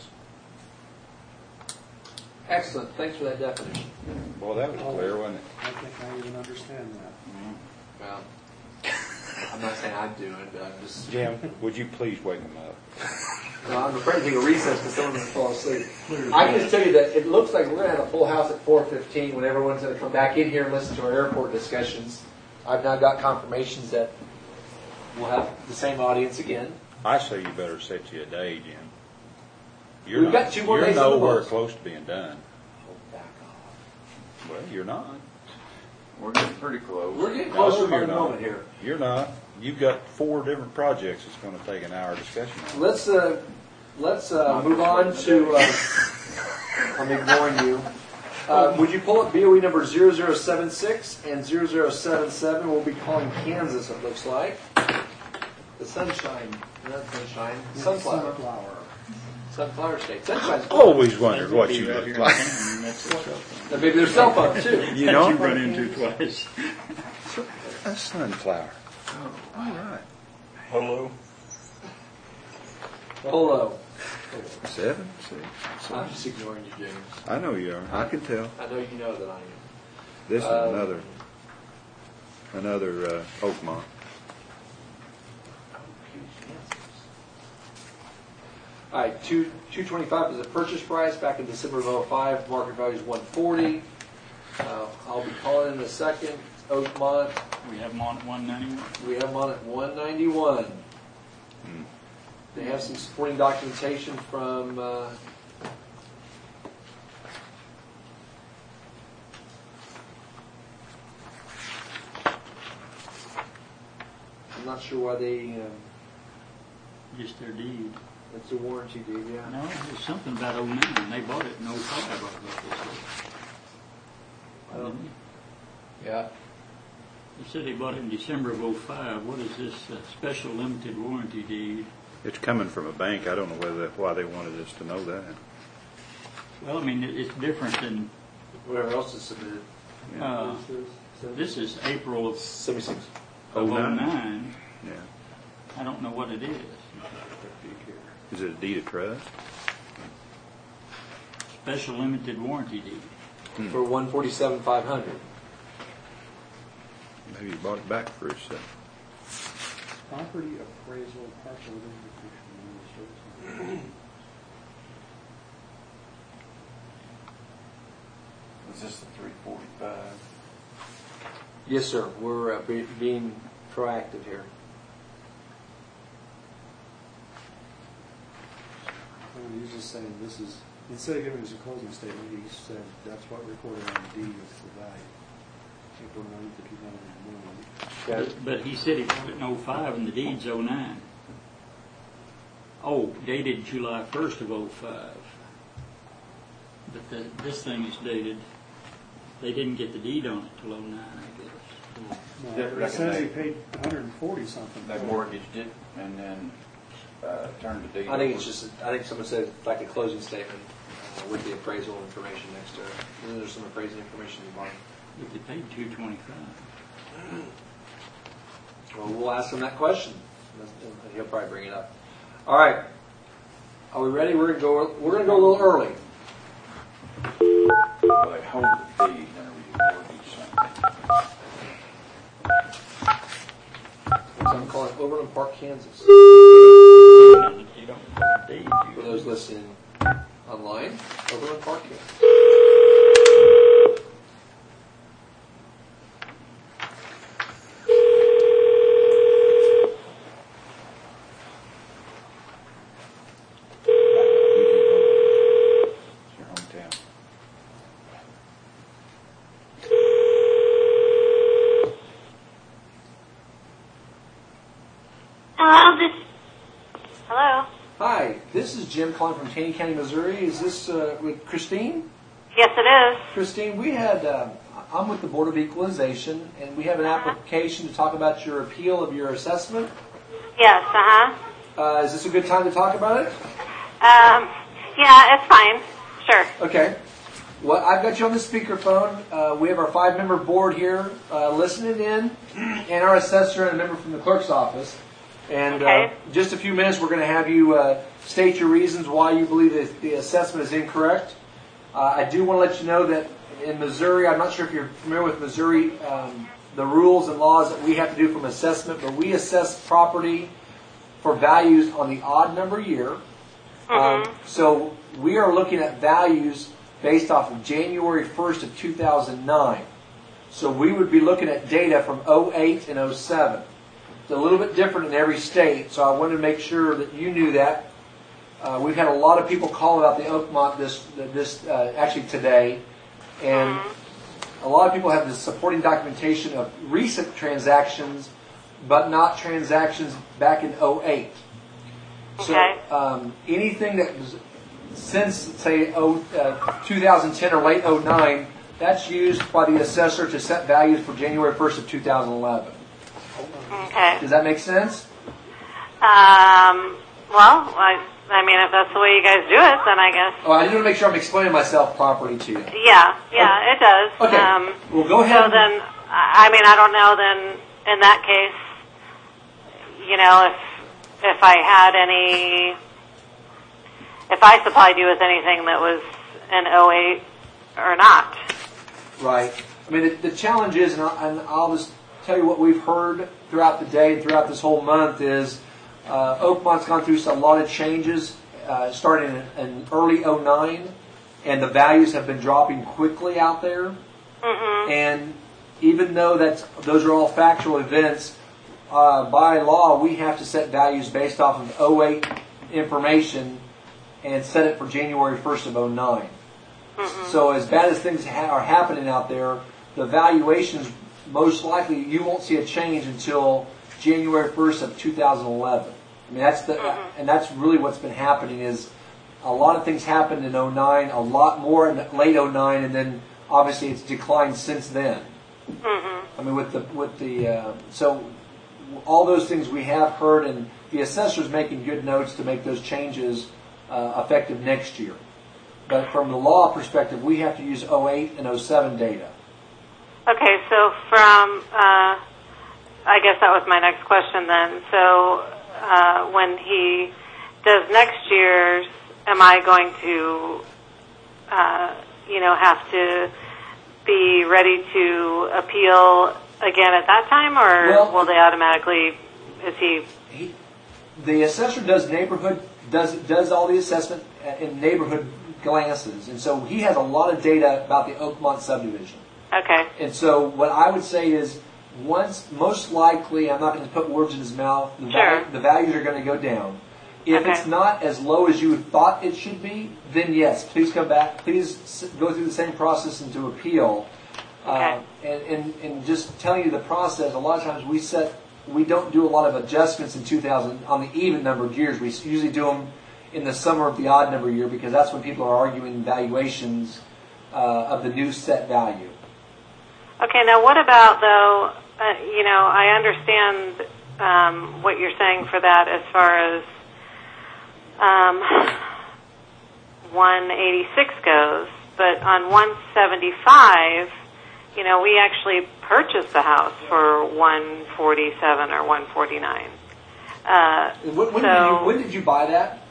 Excellent. Thanks for that definition. Well, that was clear, wasn't it? I think I even understand that. Well, I'm not saying I'm doing it, but I'm just. Jim, would you please wake him up? No, I'm afraid to take a recess because someone's going to fall asleep. I can just tell you that it looks like we're going to have a full house at 4:15 when everyone's going to come back in here and listen to our airport discussions. I've now got confirmations that we'll have the same audience again. I say you better set you a day, Jim. We've got 2 more days You're on the nowhere books. close to being done. Oh, back off. Well, you're not. We're getting pretty close. We're getting No, closer by you're the not. moment here. You're not. You've got 4 different projects it's going to take an hour discussion on. Let's move on to. I'm ignoring you. Would you pull up BOE number 0076 and 0077? We'll be calling Kansas. It looks like the sunshine, not sunshine, sunflower. Sunflower State. Sunshine's Always wondered what you look like. Now, maybe their cell phone too. You know, you've run into twice. A sunflower. All right. Hello. Hello. 7, 6. I'm just ignoring you, James. I know you are. I can tell. I know you know that I am. This is another Oakmont. All right, 225 is the purchase price back in December of 05. Market value is 140. I'll be calling in a second. Oakmont. We have them on at 191. We have them on at 191. They have some supporting documentation from I'm not sure why they Just their deed. it's a warranty deed, yeah. No, there's something about 09. They bought it in 05. Yeah. They said they bought it in December of 05. What is this special limited warranty deed? It's coming from a bank. I don't know why they wanted us to know that. Well, I mean, it's different than, Whatever else is submitted. this is April of 76. 09. Yeah. I don't know what it is. Is it a deed of trust? Special limited warranty deed. For 147,500. Maybe you bought it back for us. Property appraisal, partial identification. Is this the 345? Yes, sir. We're being proactive here. He's just saying this is, instead of giving us a closing statement, he said that's what recorded on the deed is the value. April 9th of 2001. But he said he bought it in 05 and the deed's 09. Oh, dated July 1st of 05. But this thing is dated, they didn't get the deed on it till 09, I guess. No, it says he paid 140 something. They mortgaged it and then turned the deed I think over. it's just. I think someone said like a closing statement with the appraisal information next to it. And then there's some appraisal information in the bottom. But they paid $225. Well, we'll ask him that question. And he'll probably bring it up. All right. Are we ready? We're gonna go a little early. Well, they hold the deed whenever you mortgage something. So I'm calling Overland Park, Kansas. You don't have the deed. For those listening online, Overland Park, Kansas. It's your hometown. Hello. Hi, this is Jim calling from Taney County, Missouri. Is this with Christine? Yes, it is. Christine, we had, I'm with the Board of Equalization, and we have an application to talk about your appeal of your assessment. Yes, Is this a good time to talk about it? Yeah, it's fine. Sure. Okay. Well, I've got you on the speakerphone. We have our 5-member board here listening in, and our assessor and a member from the clerk's office. And just a few minutes, we're going to have you state your reasons why you believe that the assessment is incorrect. I do want to let you know that in Missouri, I'm not sure if you're familiar with Missouri, the rules and laws that we have to do from assessment, but we assess property for values on the odd number year. So we are looking at values based off of January 1st of 2009. So we would be looking at data from 08 and 07. It's a little bit different in every state, so I wanted to make sure that you knew that. We've had a lot of people call about the Oakmont actually today, and a lot of people have the supporting documentation of recent transactions, but not transactions back in 08. So anything that was since, say, 2010 or late 09, that's used by the assessor to set values for January 1st of 2011. Okay. Does that make sense? Well, I mean, if that's the way you guys do it, then I guess. Oh, I just want to make sure I'm explaining myself properly to you. Yeah, it does. Okay. Well, go ahead. So then, I mean, I don't know. Then, in that case, you know, if I had any, if I supplied you with anything that was in 08 or not. Right. I mean, the challenge is, and I'll just tell you what we've heard throughout the day and throughout this whole month is Oakmont's gone through a lot of changes starting in early 09, and the values have been dropping quickly out there. And even though those are all factual events, by law we have to set values based off of 08 information and set it for January 1st of 09. So as bad as things are happening out there, the valuations, most likely you won't see a change until January 1st of 2011. I mean, and that's really what's been happening is a lot of things happened in 09, a lot more in late 09, and then obviously it's declined since then. I mean, so all those things we have heard, and the assessor's making good notes to make those changes effective next year. But from the law perspective, we have to use 08 and 07 data. Okay, so from, I guess that was my next question then. So when he does next year's, am I going to, have to be ready to appeal again at that time, or will they automatically, The assessor does all the assessment in neighborhood glances, and so he has a lot of data about the Oakmont subdivision. Okay. And so what I would say is, most likely, I'm not going to put words in his mouth, the values are going to go down. If it's not as low as you thought it should be, then yes, please come back. Please go through the same process and to appeal. And just telling you the process, a lot of times we don't do a lot of adjustments in 2000 on the even numbered years. We usually do them in the summer of the odd number year because that's when people are arguing valuations of the new set value. Okay, now what about, though, I understand what you're saying for that as far as 186 goes, but on 175, we actually purchased the house for 147 or 149. When did you buy that?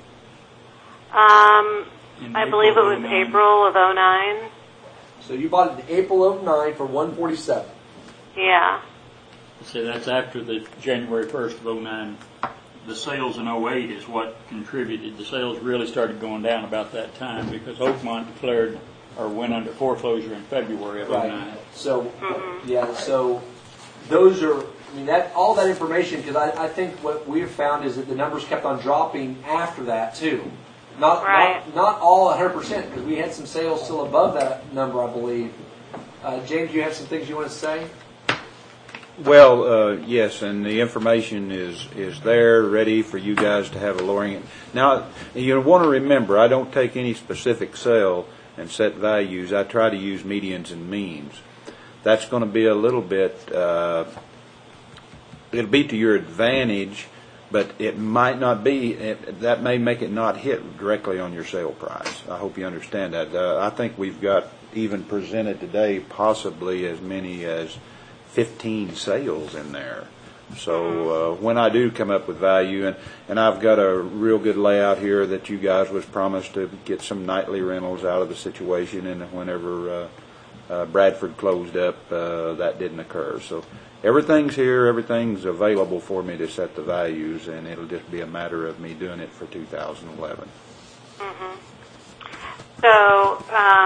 I believe it was April of 09. So you bought it in April of 09 for 147. Yeah. So that's after the January 1st of 09. The sales in 08 is what contributed. The sales really started going down about that time because Oakmont declared or went under foreclosure in February of 09. So, so those are, all that information, because I think what we've found is that the numbers kept on dropping after that too. Not all 100%, because we had some sales still above that number, I believe. James, you have some things you want to say? Well, yes, and the information is there, ready for you guys to have a lowering. Now, you want to remember, I don't take any specific sale and set values. I try to use medians and means. That's going to be a little bit, it'll be to your advantage, but it might not be, that may make it not hit directly on your sale price. I hope you understand that. I think we've got, even presented today, possibly as many as 15 sales in there. So when I do come up with value, and I've got a real good layout here that you guys was promised to get some nightly rentals out of the situation, and whenever Bradford closed up, that didn't occur. So everything's here, everything's available for me to set the values, and it'll just be a matter of me doing it for 2011. Mm-hmm. So,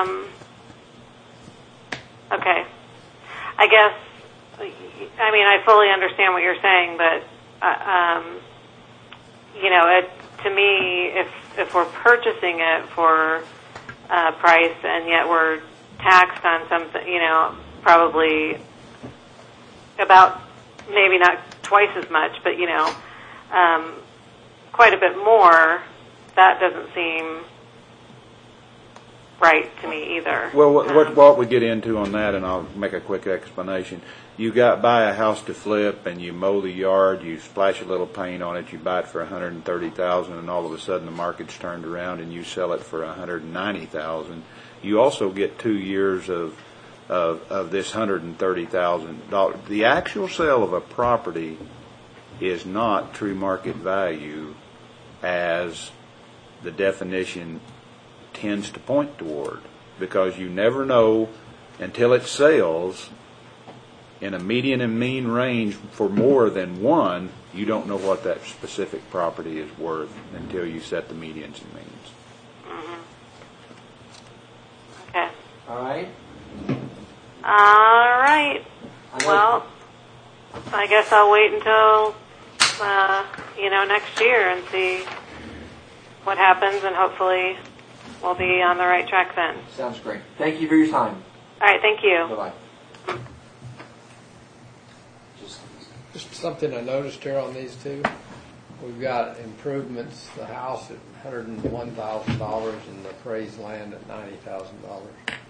okay. I guess, I mean, I fully understand what you're saying, but, you know, to me, if we're purchasing it for price and yet we're taxed on something, you know, probably about maybe not twice as much, but, you know, quite a bit more, that doesn't seem right to me either. Well, what we get into on that, and I'll make a quick explanation. You buy a house to flip, and you mow the yard, you splash a little paint on it, you buy it for $130,000, and all of a sudden the market's turned around and you sell it for $190,000. You also get 2 years of this $130,000. The actual sale of a property is not true market value, as the definition tends to point toward, because you never know until it sells in a median and mean range for more than one. You don't know what that specific property is worth until you set the medians and means. Mm-hmm. Okay. All right. All right. Well, I guess I'll wait until you know, next year and see what happens, and hopefully we'll be on the right track then. Sounds great. Thank you for your time. All right. Thank you. Bye-bye. Just something I noticed here on these two. We've got improvements, the house at $101,000 and the appraised land at $90,000.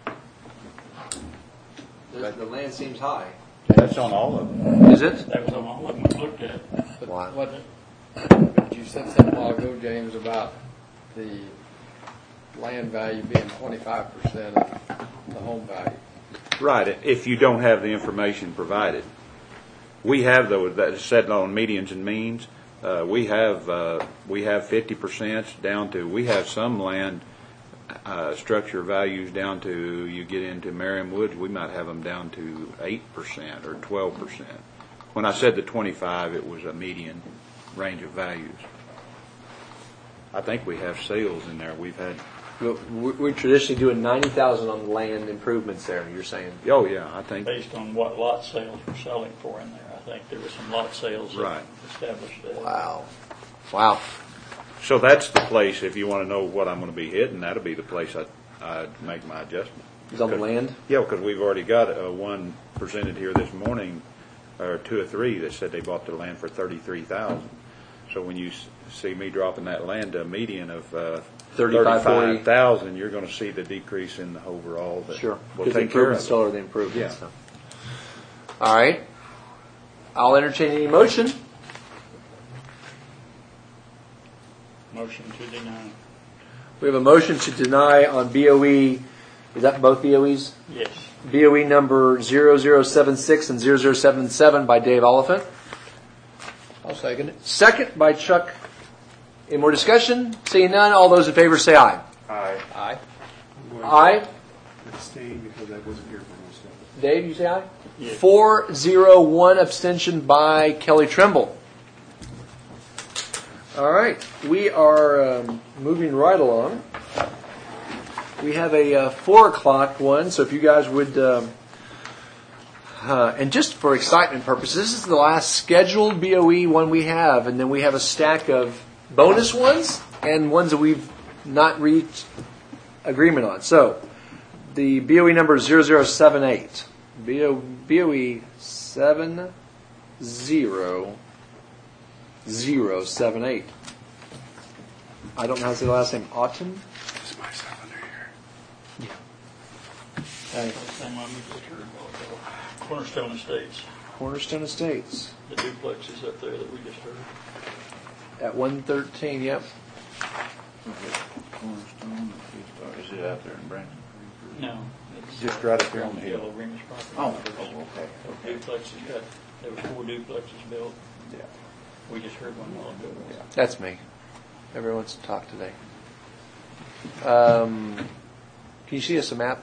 The land seems high. That's on all of them. Is it? That was on all of them we looked at. But what you said something a while ago, James, about the land value being 25% of the home value. Right, if you don't have the information provided. We have, though, that is set on medians and means. We have 50% down to, we have some land structure values down to, you get into Merriam Woods, we might have them down to 8% or 12%. When I said the 25, it was a median range of values. I think we have sales in there. We've had. We're traditionally doing $90,000 on land improvements there, you're saying? Oh, yeah, I think. Based on what lot sales we're selling for in there. I think there were some lot sales that established that. Wow. So that's the place, if you want to know what I'm going to be hitting, that'll be the place I'd make my adjustment. Is on the land? Yeah, because we've already got one presented here this morning, or two or three, that said they bought the land for $33,000. So when you see me dropping that land to a median of $35,000, you're going to see the decrease in the overall. Sure. We'll take care of it. Still are the improvements. Yeah. So. All right. I'll entertain any motion. Motion to deny. We have a motion to deny on BOE. Is that both BOEs? Yes. BOE number 0076 and 0077 by Dave Oliphant. I'll second it. Second by Chuck. Any more discussion? Seeing none, all those in favor say aye. Aye. Aye. I'm going Aye. to abstain because I wasn't here for most of it. Dave, you say aye? Yes. 4-0-1 abstention by Kelly Trimble. All right. We are moving right along. We have a 4 o'clock one, so if you guys would, and just for excitement purposes, this is the last scheduled BOE one we have, and then we have a stack of bonus ones and ones that we've not reached agreement on. So, the BOE number 0078. BOE 78. 00078. I don't know how to say the last name. Autumn? Same one we just heard about, Cornerstone Estates. Cornerstone Estates. The duplexes up there that we just heard. At 113, yep. Cornerstone, is it out there in Brandon? No. It's Just right up here on the hill. Yellow Remus property. Okay. Duplexes got, there were 4 duplexes built. Yeah. We just heard one while ago. That's me. Everyone wants to talk today. Can you see us a map?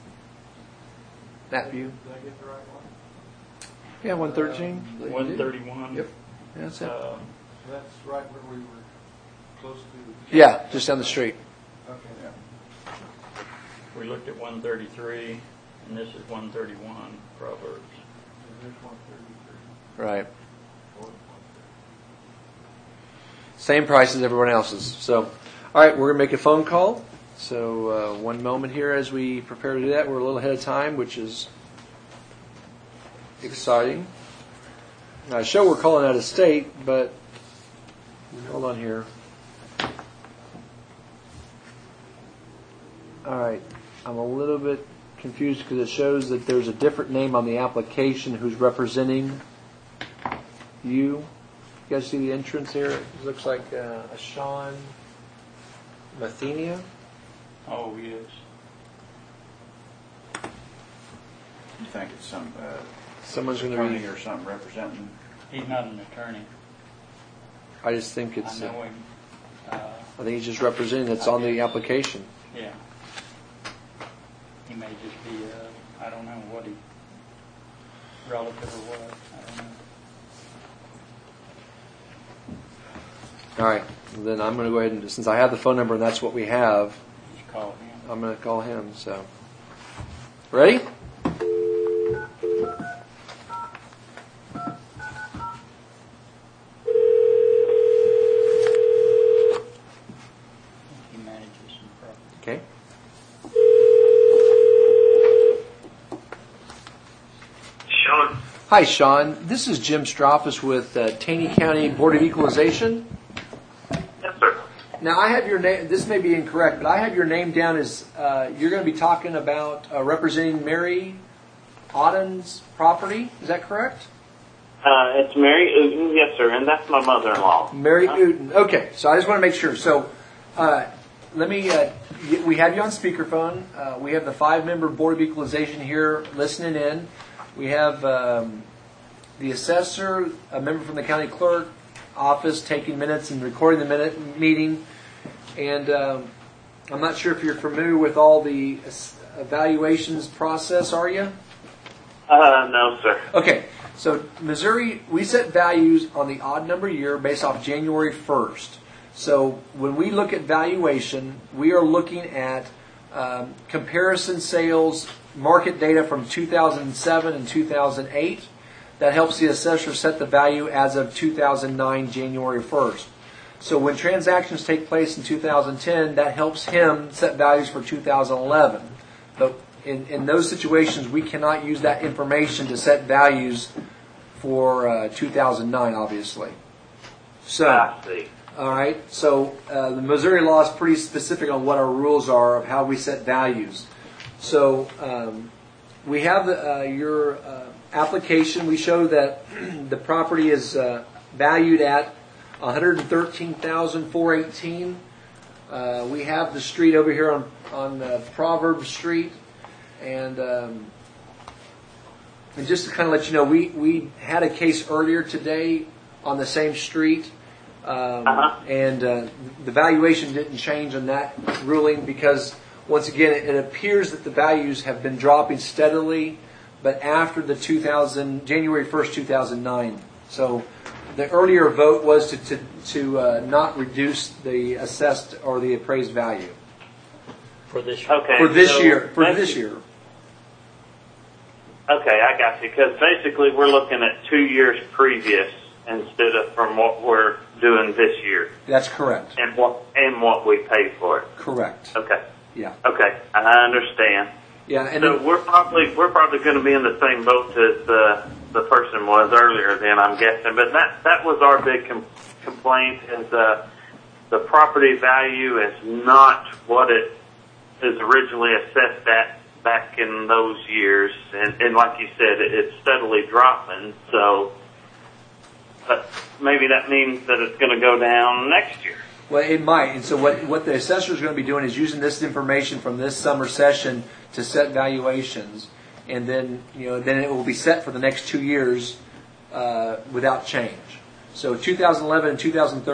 Map view? Did I get the right one? Yeah, 113. 131. Yep. Yeah, that's it. That's right where we were close to. Yeah, just down the street. Okay. We looked at 133, and this is 131, Proverbs. And there's 133. Right. Same price as everyone else's. So, all right, we're going to make a phone call. So, one moment here as we prepare to do that. We're a little ahead of time, which is exciting. Now, I show we're calling out of state, but hold on here. All right, I'm a little bit confused because it shows that there's a different name on the application who's representing you. You guys see the entrance here? It looks like a Sean Mathenia. Oh, yes. You think it's some Someone's going to attorney be. or something representing? He's not an attorney. I just think it's. I know him. I think he's just representing. It's on the application. Yeah. He may just be, I don't know what he, relative or what, I don't know. All right, then I'm going to go ahead and, since I have the phone number and that's what we have, Just call him. I'm going to call him. So, ready? He manages some property. Okay. Sean? Hi, Sean. This is Jim Strophus with Taney County Board of Equalization. Yes, sir. Now, I have your name. This may be incorrect, but I have your name down as you're going to be talking about representing Mary Auden's property. Is that correct? It's Mary Uten, yes, sir, and that's my mother-in-law. Mary Uten. Okay, so I just want to make sure. So, let me. We have you on speakerphone. We have the 5-member Board of Equalization here listening in. We have the assessor, a member from the county clerk office, taking minutes and recording the meeting. And I'm not sure if you're familiar with all the evaluations process. Are you? No, sir. Okay. So Missouri, we set values on the odd number year based off January 1st. So when we look at valuation, we are looking at comparison sales market data from 2007 and 2008. That helps the assessor set the value as of 2009, January 1st. So when transactions take place in 2010, that helps him set values for 2011. But in those situations, we cannot use that information to set values for 2009, obviously. So, I see. all right. So the Missouri law is pretty specific on what our rules are of how we set values. So we have your application. We show that the property is valued at $113,418. We have the street over here on Proverbs Street. And just to kind of let you know, we had a case earlier today on the same street, and the valuation didn't change on that ruling because, once again, it appears that the values have been dropping steadily, but after the January 1st, 2009. So the earlier vote was to not reduce the assessed or the appraised value. For this year. Okay. For this so year. For this year. Okay, I got you. Because basically we're looking at 2 years previous instead of from what we're doing this year. That's correct. And what we paid for it. Correct. Okay. Yeah. Okay, I understand. Yeah. And so we're probably going to be in the same boat as the person was earlier then, I'm guessing. But that was our big complaint is the property value is not what it is originally assessed at back in those years. And like you said, it's steadily dropping. So but maybe that means that it's going to go down next year. Well, it might. And so what the assessor is going to be doing is using this information from this summer session to set valuations. And then, then it will be set for the next 2 years without change. So 2011 and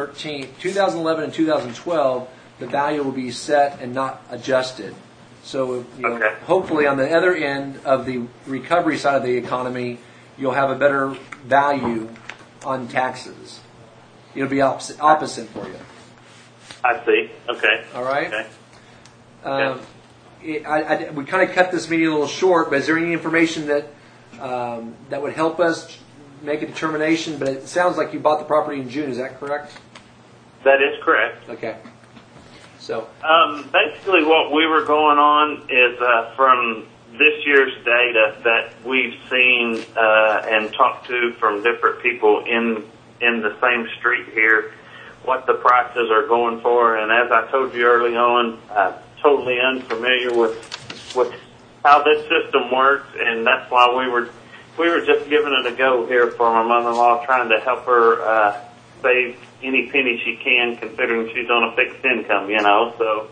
2011 and 2012, the value will be set and not adjusted. So hopefully on the other end of the recovery side of the economy, you'll have a better value on taxes. It'll be opposite for you. I see. Okay. All right. Okay. We kind of cut this meeting a little short, but is there any information that that would help us make a determination? But it sounds like you bought the property in June. Is that correct? That is correct. Okay. So basically, what we were going on is from this year's data that we've seen and talked to from different people in the same street here, what the prices are going for. And as I told you early on, totally unfamiliar with how this system works, and that's why we were just giving it a go here for my mother-in-law, trying to help her save any penny she can, considering she's on a fixed income, So,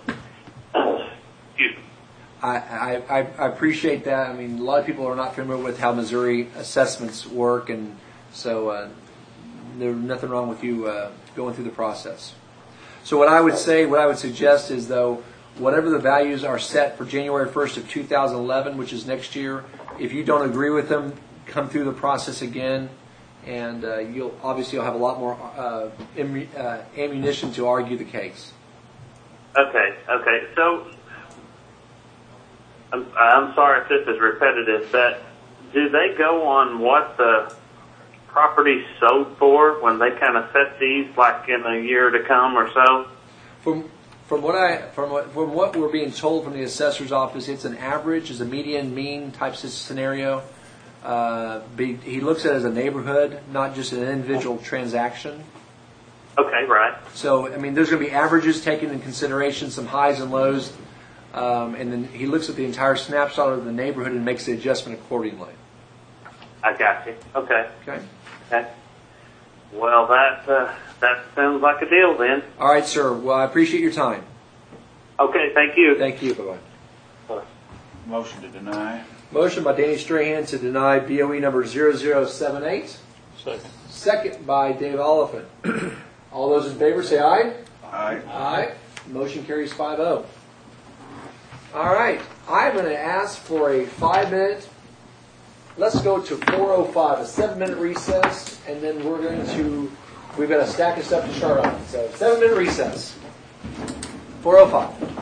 excuse me. I appreciate that. I mean, a lot of people are not familiar with how Missouri assessments work, and so there's nothing wrong with you going through the process. So what I would suggest is, though, whatever the values are set for January 1st of 2011, which is next year, if you don't agree with them, come through the process again, and you'll have a lot more ammunition to argue the case. Okay. So I'm sorry if this is repetitive, but do they go on what the property sold for when they kind of set these, like in a year to come or so? From what we're being told from the assessor's office, it's an average, it's a median, mean type scenario. He looks at it as a neighborhood, not just an individual transaction. Okay, right. So, I mean, there's going to be averages taken in consideration, some highs and lows, and then he looks at the entire snapshot of the neighborhood and makes the adjustment accordingly. I got you. Okay. Okay. Well, that sounds like a deal then. All right, sir. Well, I appreciate your time. Okay, thank you. Thank you. Bye-bye. Motion to deny. Motion by Danny Strahan to deny BOE number 0078. Second. Second by Dave Oliphant. All those in favor say aye. Aye. Aye. Motion carries 5-0. All right. I'm going to ask for a 5-minute. Let's go to 4:05, a 7-minute recess, and then we've got a stack of stuff to start on. So 7-minute recess. 4:05.